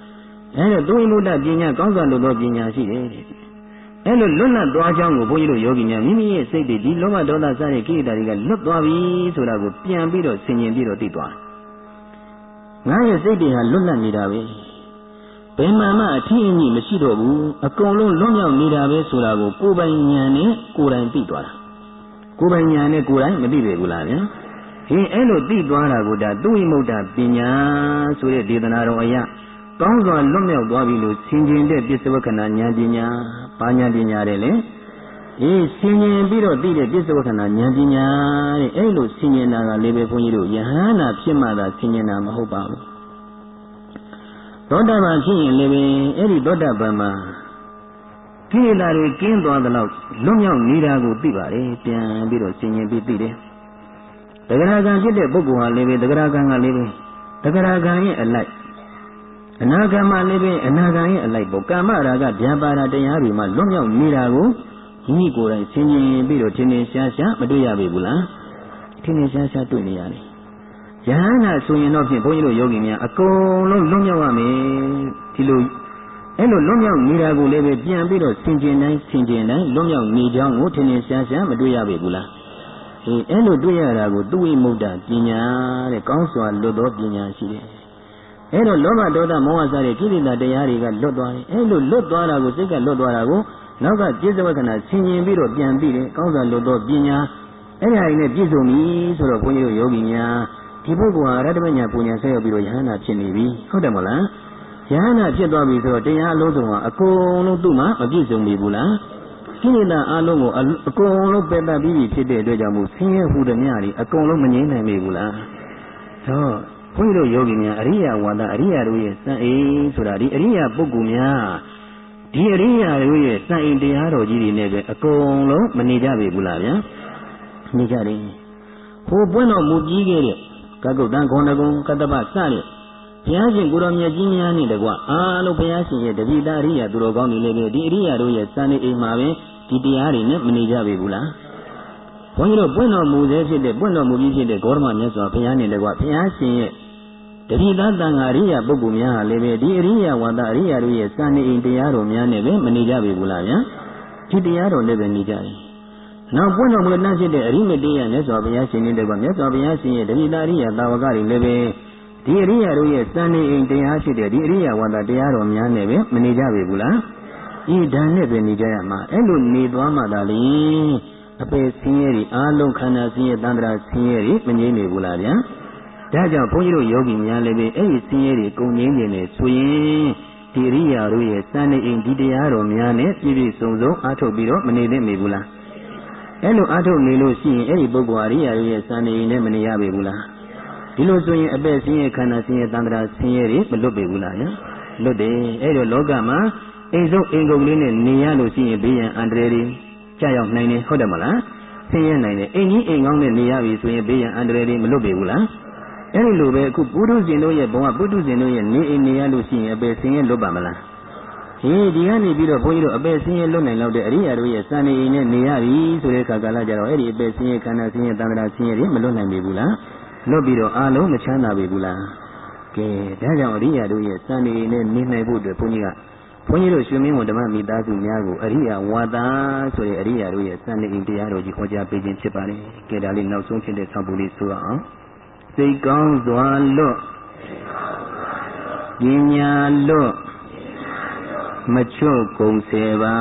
A: သူဝိမုဒ္ဒပညာကောင်းစွာလို့သောပညာရှိတယ်အဲ့လိုလွတ်လပ်သွားကြောင်းကိုဘုန်းကြီးတို့ယောဂီများမိမိရဲ့စိတ်တွေဒီလောဘဒေါသစတဲ့ကိလေသာတွေကလွတ်သွားပြီဆိုတာကိုပြန်ပြီးတော့ဆင်ញင်ပြီးတော့သိသွားငါရဲ့စိတ်တွေဟာလွတ်လပ်နေတာပဲဘယ်မှမှအထီးအမြင့်မရှိတော့ဘူးအကုန်လုံးလွတ်မြောက်နေတာပဲဆိုတာကိုကိုယ်ပိုင်ဉာဏ်နဲ့ကိုယ်တိုင်သိသွားတာကိုယ်ပိုင်ဉာဏ်နဲ့ကိုယ်တိုင်မသိပေဘူးလားဗျာဒီအဲ့လိုသိသွားတာကိုဒါသူဝိမုဒ္ဒပညာဆိုတဲ့ဒေသနာတော်အရာကောင်းစွာလွတ်မြောက်သွားပြီလို့ဆင်ခြင်တဲ့ပစ္စဝက္ခဏဉာဏ်ပညာဘာဉာဏ်ပညာတဲ့လေဆင်ခြင်ပြီးတော့သိတဲ့ပစ္စဝက္ခဏဉာဏ်ပညာတဲ့အဲ့လိုဆင်ခြင်တာကလည်းပဲဘုန်းကြီးတို့ယဟန္တာဖြစ်မှသာဆင်ခြင်တာမဟုတ်ပါဘူးသောတာပန်ဖြစ်ရင်လည်းပဲအဲ့ဒီသောတာပန်မှာကိလေသာတွေကင်းသွားသလောက်လွတ်မြောက်နေတာကိုသိပါတယ်ပြန်ပြီးတော့ဆင်ခြင်ပြီးသိတယ်တဂရကံဖြစ်တဲ့ပုဂ္ဂိုလ်ဟာလည်းပဲတဂရကံကလည်းပဲတဂရကံရဲ့အလိုက်အနာဂံမှာလည်းပဲအနာဂံရဲ့အလိုက်ပေါ့ကာမရာဂဗျာပါဒတရားတွေမှာလွတ်မြောက်နေတာကိုမိကိုယ်တိုင်ဆင်ခြင်ပြီးတော့ထင်ထင်ရှားရှားမတွေ့ရပေဘူးလားထင်ထင်ရှားရှားတွေ့နေရတယ်ယဟန္တာဆိုရင်တော့ဖြင့်ဘုန်းကြီးတို့ယောဂီများအကုန်လုံးလွတ်မြောက်ရမယ်ဒီလိုအဲ့လိုလွတ်မြောက်နေတာကိုလည်းပဲပြန်ပြီးတော့ဆင်ခြင်တိုင်းလွတ်မြောက်နေကြောင်းကိုထင်ထင်ရှားရှားမတွေ့ရပေဘူးလားအဲ့လိုတွေ့ရတာကိုသူဝိမုဒ္ဒပညာတဲ့ကောင်းစွာလွတ်သောပညာရှိတယ်အဲ့တော့လောဘဒေါသမောဟစတဲ့ကိလေသာတရားတွေကလွတ်သွားတယ်အဲ့လိုလွတ်သွားတာကိုစိတ်ကလွတ်သွားတာကိုနောက်ကပြစ္ဆဝက္ခဏဆင်ခြင်ပြီးတော့ပြန်ပြီးတယ်ကောင်းစွာလွတ်သောပညာအဲ့ဒါနဲ့ပြည့်စုံပြီဆိုတော့ဘုန်းကြီးတို့ယောဂီများဒီပုဂ္ဂိုလ်ဟာရတ္တမညာပူညာဆက်ရောက်ပြီးတော့ယဟန္တာဖြစ်နေပြီဟုတ်တယ်မလားယဟန္တာဖြစ်သွားပြီဆိုတော့တရားအလုံးစုံဟာအကုန်လုံးသူ့မှာမပြည့်စုံပြီဘူးလားကိလေသာအလုံးကိုအကုန်လုံးပယ်တတ်ပြီးဖြစ်တဲ့အတွက်ကြောင့်မို့ဆင်းရဲဟူသည်များတွေအကုန်လုံးမငြိမ်းနိုင်ပြီဘူးလားတော့ဘုန်းကြီးတို့ယောဂီများအရိယဝါဒအရိယတို့ရဲ့စံအိမ်ဆိုတာဒီအရိယပုဂ္ဂိုလ်များဒီအရိယတို့ရဲ့စံအိမ်တရားတော်ကြီးတွေနဲ့ပဲအကုန်လုံးမနေကြပြီဘူးလားဗျာနေကြတယ်ဟိုပွင့်တော်မူကြီးခဲ့တဲ့ကကုတ်တန်ခွန်တကုံကတ္တပစတဲ့ဘုရားရှင်ကိုရောမြတ်ကြီးများနဲ့တကွအားလုံးဘုရားရှင်ရဲ့တပိတာအရိယသူတော်ကောင်းတွေလည်းပဲဒီအရိယတို့ရဲ့စံအိမ်မှာပဲဒီတရားတွေနဲ့မနေကြပြီဘူးလားဘုန်းကြီးတို့ပွင့်တော်မူသေးဖြစ်တဲ့ပွင့်တော်မူပြီးဖြစ်တဲ့ဂေါတမမြတ်စွာဘုရားနဲ့တကွဘုရားရှင်ရဲ့တပိတာတန်ဃာအရိယပုဂ္ဂိုလ်များဟာလည်းပဲဒီအရိယဝါဒအရိယတို့ရဲ့စံအိမ်တရားတော်များနဲ့ပဲမနေကြပြီဘူးလားဗျာဒီတရားတော်နဲ့ပဲနေကြတယ်နောက်ပွင့်တော်မူတဲ့ဖြစ်တဲ့အရိမတေယမြတ်စွာဘုရားရှင်နဲ့တကွမြတ်စွာဘုရားရှင်ရဲ့တပိတာအရိယတာဝကတွေလည်းပဲဒီအရိယတို့ရဲ့စံအိမ်တရားဖြစ်တဲ့ဒီအရိယဝါဒတရားတော်များနဲ့ပဲမနေကြပြီဘူးလားဤဓာတ်နဲ့ပဲနေကြရမှာအဲ့လိုနေသွားမှသာလေအပေဆင်းရဲတွေအားလုံးခန္ဓာဆင်းရဲတန္တရာဆင်းရဲတွေမငြိမ့်နေဘူးလားဗျာဒါကြောင့်ဘုန်းကြီးတို့ယောဂီများလည်းပဲအဲ့ဒီဆင်းရဲတွေကုန်ငြိမ့်နေတယ်ဆိုရင်ဒီအရိယတို့ရဲ့စံအိမ်ဒီတရားတော်များနဲ့ပြည့်ပြည့်စုံစုံအားထုတ်ပြီးတော့မနေသင့်ပေဘူးလားအဲ့လိုအားထုတ်နေလို့ရှိရင်အဲ့ဒီပုဂ္ဂိုလ်အရိယတို့ရဲ့စံအိမ်နဲ့မနေရပေဘူးလားဒီလိုဆိုရင်အပေဆင်းရဲခန္ဓာဆင်းရဲတန္တရာဆင်းရဲတွေမလွတ်ပေဘူးလားနော်လွတ်တယ်အဲ့တော့လောကမှာအိမ်ဆုံးအိမ်ကုန်လေးနဲ့နေရလို့ရှိရင်ဘေးရန်အန္တရာယ်တွေကြာရောက်နိုင်တယ်ဟုတ်တယ်မလားဆင်းရဲနိုင်တယ်အိမ်ကြီးအိမ်ကောင်းနဲ့နေရပြီဆိုရင်ဘေးရန်အန္တရာယ်တွေမလွတ်ပေဘူးလားအဲ့ဒီလိုပဲအခုပုထုဇဉ်တို့ရဲ့ဘဝပုထုဇဉ်တို့ရဲ့နေအိမ်နေရလို့ရှိရင်အပေဆင်းရဲလွတ်ပါမလားဒီကနေပြီးတော့ဘုန်းကြီးတို့အပေဆင်းရဲလွတ်နိုင်လောက်တဲ့အရိယာတို့ရဲ့စံနေအိမ်နဲ့နေရပြီဆိုတဲ့အခါကာလကြတော့အဲ့ဒီအပေဆင်းရဲခန္ဓာဆင်းရဲတန္တရာဆင်းရဲတွေမလွတ်နိုင်ပေဘူးလားလွတ်ပြီးတော့အားလုံးမချမ်းသာပေဘူးလားကဲဒါကြောင့်အရိယာတို့ရဲ့စံနေအိမ်နဲ့နေနိုင်ဖို့အတွက်ဘုန်းကြီးတို့ရွှေမင်းဝန်ဓမ္မမိသားစုများကိုအရိယာဝါဒဆိုတဲ့အရိယာတို့ရဲ့စံနေအိမ်တရားတော်ကြီးဟောကြားပေးခြင်းဖြစ်ပါတယ်ကဲဒါလေးနောက်ဆုံးဖြစ်တဲ့ဆောက်ပုလေးဆိုအောင်စိတ်ကောင်းစွာလွတ်ပညာလွတ်မချွတ်ကုန်စေပါ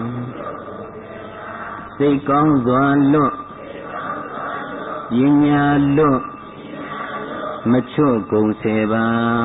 A: စိတ်ကောင်းစွာလွတ်ပညာလွတ်မချွတ်ကုန်စေပါ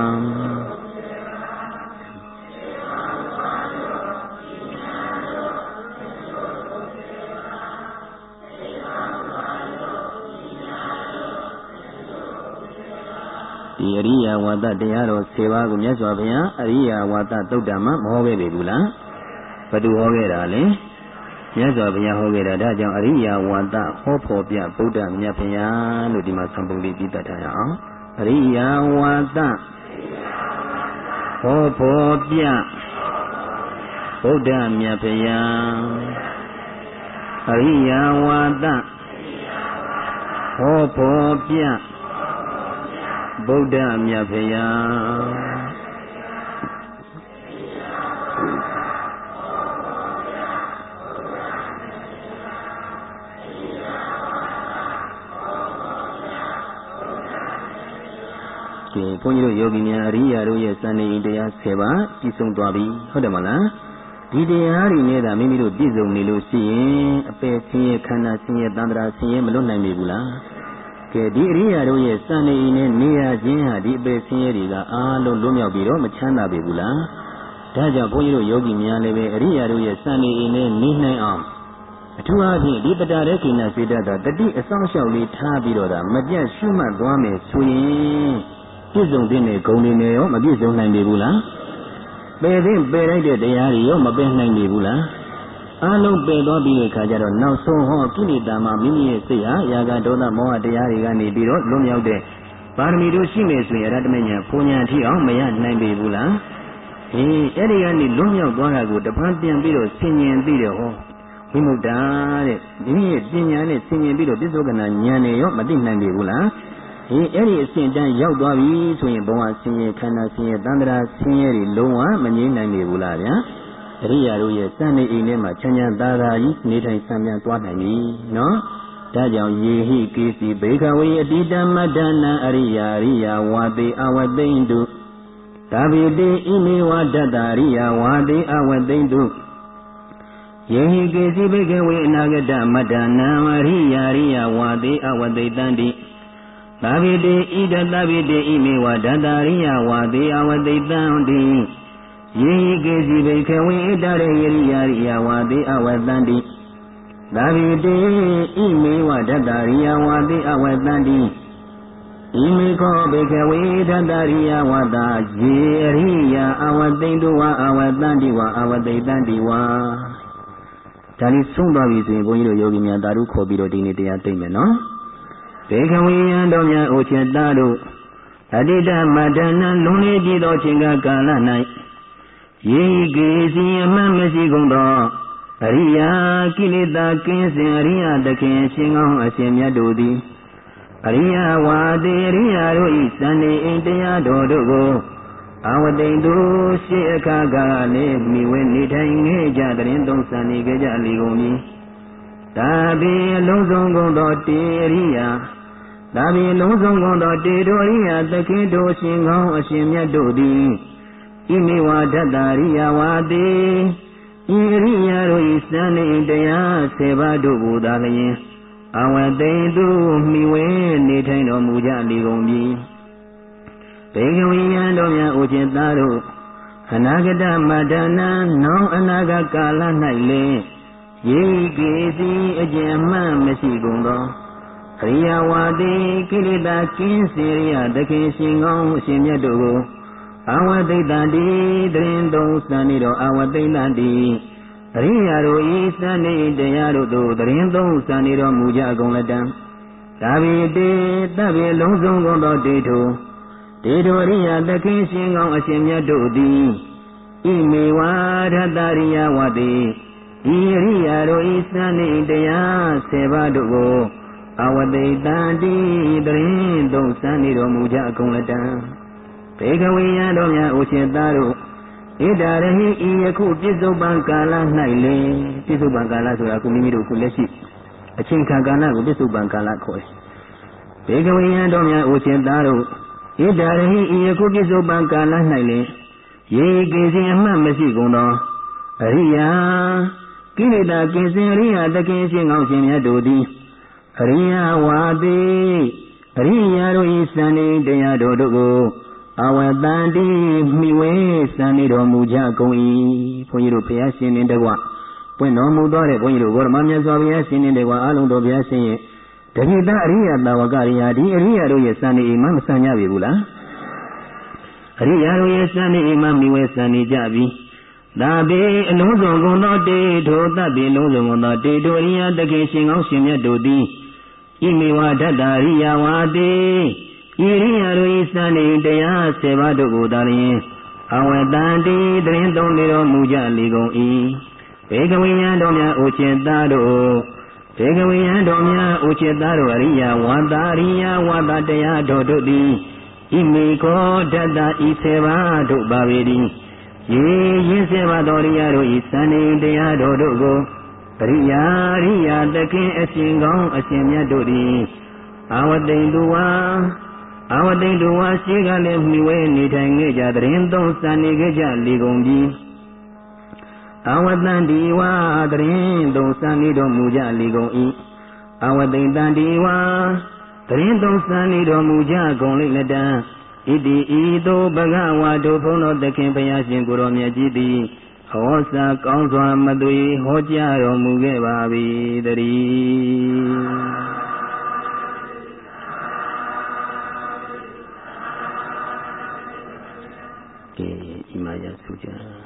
A: ဒီအရိယာဝါဒတရားတော်10ပါးကိုမြတ်စွာဘုရားအရိယာဝါဒသုတ်တံမှာမဟောခဲ့ပေဘူးလားဘယ်သူဟောခဲ့တာလဲမြတ်စွာဘုရားဟောခဲ့တာဒါကြောင့်အရိယာဝါဒဟောဖို့ပြဗုဒ္ဓမြတ်ဘုရားလို့ဒီမှာသံပုံလေးပြတတ်ထားရအောင်အရိယာဝါဒဟောဖို့ပြဗုဒ္ဓမြတ်ဘုရားအရိယာဝါဒဟောဖို့ပြဗုဒ္ဓမြတ်ဘုရားဘုန်းကြီးတို့ယောဂီများအရိယာတို့ရဲ့စံနေတရား10ပါးပြည့်စုံသွားပြီဟုတ်တယ်မလားဒီတရားတွေနဲ့သာမိမိတို့ပြည့်စုံနေလို့ရှိရင်အပယ်ဆင်းရဲခန္ဓာဆင်းရဲတန္တရာဆင်းရဲမလွတ်နိုင်ပြီဘူးလားကဲဒီအရိယာတို့ရဲ့စံနေနဲ့နေရခြင်းဟာဒီအပယ်ဆင်းရဲတွေကအားလုံးလွတ်မြောက်ပြီးတော့မချမ်းသာပြီဘူးလားဒါကြောင့်ဘုန်းကြီးတို့ယောဂီများလည်းပဲအရိယာတို့ရဲ့စံနေနဲ့နေနိုင်အောင်အထူးအားဖြင့်ဒီပတာရဲကိနာစေတသာတတိအဆောင်လျှောက်လေးထားပြီးတော့ဒါမပြတ်ရှုမှတ်သွားမယ်ဆိုရင်ပြည့်စုံတဲ့ဂုဏ်တွေနဲ့ရောမပြည့်စုံနိုင်ပြီဘူးလားပယ်လိုက်တဲ့တရားတွေရောမပယ်နိုင်ပြီဘူးလားအားလုံးပယ်သွားပြီးတဲ့အခါကျတော့နောက်ဆုံးဟောကိလေသာမှာမိမိရဲ့စိတ်ဟာရာဂဒေါသမောဟတရားတွေကနေပြီးတော့လွတ်မြောက်တဲ့ပါရမီတို့ရှိမယ်ဆိုရင်အရဟတမဉာဏ်ပူဉာဏ်ထိအောင်မရနိုင်ပြီဘူးလားအဲ့ဒီကနေလွတ်မြောက်သွားတာကိုတပန်းပြန်ပြီးတော့ဆင်ញင်ပြီးတော့ဟောဝိမု ക്ത တဲ့ဒီရဲ့ပညာနဲ့ဆင်ញင်ပြီးတော့ပြစ္ဆုတ်ကနာဉာဏ်နဲ့ရောမသိနိုင်ပြီဘူးလားအဲ့ဒီအစဉ်တန်းရောက်သွားပြီဆိုရင်ဘဝဆင်းရဲခန္ဓာဆင်းရဲတန္တရာဆင်းရဲတွေလုံးဝမငြိမ်းနိုင်ပြီဘူးလားဗျာအရိယာတို့ရဲ့စံနေအိမ်ထဲမှာချမ်းချမ်းသာသာကြီးနေထိုင်ဆံပြန်သွားနိုင်ပြီနော်ဒါကြောင့်ယေဟိကေစီဘေခဝေအတိတမတ္တနာအရိယာဝါတိအဝသိန္တုသာဝိတေဣမေဝတ္တရိယာဝါတိအဝသိန္တုယေဟိကေစီဘေခဝေအနာဂတမတ္တနာအရိယာဝါတိအဝသိတံတိသာဝိတေဣဒသဗိတေဣမေဝတ္တရိယာဝါတိအဝသိတံတိယေဟိကေစီဘေခဝေဣတရေရိယာဝါတိအဝတံတိသာဝိတေဣမေဝတ္တရိယာဝါတိအဝတံတိဣမေခောဘေခဝေတ္တရိယာဝါတာယေရိယာအဝသိန္တုဝါအဝတံတိဝါအဝသိတံတိဝါဒါလေးဆုံးသွားပြီဆိုရင်ဘုန်းကြီးတို့ယောဂီများသာဓုခေါ်ပြီးတော့ဒီနေ့တရားသိမ့်မယ်နော်ဘေခဝေယံတော်များအိုချက်သားတို့အတိတမတ္တနာလွန်လေပြည့်သောချိန်ကာလ၌ယေကေစီအမှန်မရှိကုန်သောအရိယာကိလေသာကင်းစင်အရိယာသခင်ရှင်ကောင်းအရှင်မြတ်တို့သည်အရိယာဝါတိအရိယာတို့၏စံနေအိမ်တရားတော်တို့ကိုအဝတိန်တို့ရှိအခါကလည်းမိဝဲနေထိုင်ခဲ့ကြတဲ့သုံးစံနေကြကြလေကုန်၏ဒါပေအလုံးစုံကုန်သောတေရိယာဒါပေအလုံးစုံကုန်သောတေတို့ရိယာသခင်တို့ရှင်ကောင်းအရှင်မြတ်တို့သည်ဣမေဝတ္တရိယာဝါတိဣရိယာတို့၏စံနေတရား10ပါးတို့ကိုသာလျှင်အဝသိန္တုမိဝဲနေထိုင်တော်မူကြလေကုန်ပြီဘေကဝိယံတော်များအိုခြင်းသားတို့အနာဂတမတ္တနာနောင်အနာဂတ်ကာလ၌လည်းယေကေစီအကျဉ်မှမရှိကုန်သောအရိယဝါတိကိလေသာကင်းစေရိယသခင်ရှင်ကောင်းရှင်မြတ်တို့ကိုအဝသိတံတိတရင်သုံးစံနေတော်အဝသိတံတိအရိယာတို့ဤစံနေတရားတို့သို့တရင်သုံးစံနေတော်မူကြကုန်လတံဒါဝိတေတဗ္ဗေလုံးစုံကုန်သောတေထုအရိယာသခင်ရှင်ကောင်းအရှင်မြတ်တို့သည်ဣမေဝါရတရိယဝတိဤအရိယာတို့ဤစံနေတရား10ပါးတို့ကိုအဝတိတံတိတရင်သုံးစံနေတော်မူကြကုန်လတံဘေကဝေယံတော်များအိုရှင်သားတို့ဣဒရဟိဤယခုပြစ္ဆုတ်ပံကာလ၌လေပြစ္ဆုတ်ပံကာလဆိုတာအခုမိမိတို့ခုလက်ရှိအချိန်ခါကာလကိုပြစ္ဆုတ်ပံကာလခေါ်တယ်ဘေကဝေယံတော်များအိုရှင်သားတို့ဣဒရဟိဤယခုပြစ္ဆုတ်ပံကာလ၌လေယေကေစဉ်အမှတ်မရှိကုန်သောအရိယာကိလေသာကင်းစင်အရိယာသခင်ရှင်ကောင်းရှင်မြတ်တို့သည်အရိယာဝါတိအရိယာတို့ဤစံနေတရားတို့ကိုအဝတံတိမိဝဲစံနေတော်မူကြကုန်၏ဘုန်းကြီးတို့ဘုရားရှင်နှင့်တကွပွင့်တော်မူသောတဲ့ဘုန်းကြီးတို့ဘောရမမြတ်စွာဘုရားရှင်နှင့်တကွအားလုံးတော်ဘုရားရှင်ရဲ့တတိတအရိယာတာဝကရိယာဒီအရိယာတို့ရဲ့စံနေအိမ်မှမဆံကြပြီဘူးလားအရိယာတို့ရဲ့စံနေအိမ်မှမိဝဲစံနေကြပြီဒါပေအလုံးစုံကုန်သောတေထိုသဗ္ဗေလုံးစုံကုန်သောတေထိုအရိယာတကယ်ရှင်ကောင်းရှင်မြတ်တို့သည်ဣမေဝတ္တရိယာဝါတိဣရိယာတို့ဤစံနေတရား10ပါးတို့ကိုသာလျှင်အဝတံတိတရင်သုံးနေတော်မူကြလေကုန်၏ဘေကဝိယံတော်များအိုခြင်းသားတို့ဘေကဝိယံတော်များအိုခြင်းသားတို့အရိယာဝါတာရိယာဝါတာတရားတို့သည်ဣမေခောတတဤ10ပါးတို့ပါပေသည်ယေရင်း10ပါးသောရိယာတို့ဤစံနေတရားတို့ကိုအရိယာသခင်အရှင်ကောင်းအရှင်မြတ်တို့သည်အဝတိန္တုဝါ Awati dua sigale miwe ni tangi jadrin dosani geja ligombi. Awatan diwa drin dosani do muja ligoi. Awati tandiwa drin dosani do muja gongli leda. Iti ito bagawa do phono tekin payashin guru myajiti. Hosa kauswa madui hoja ro muge babi dari. Imaya suja.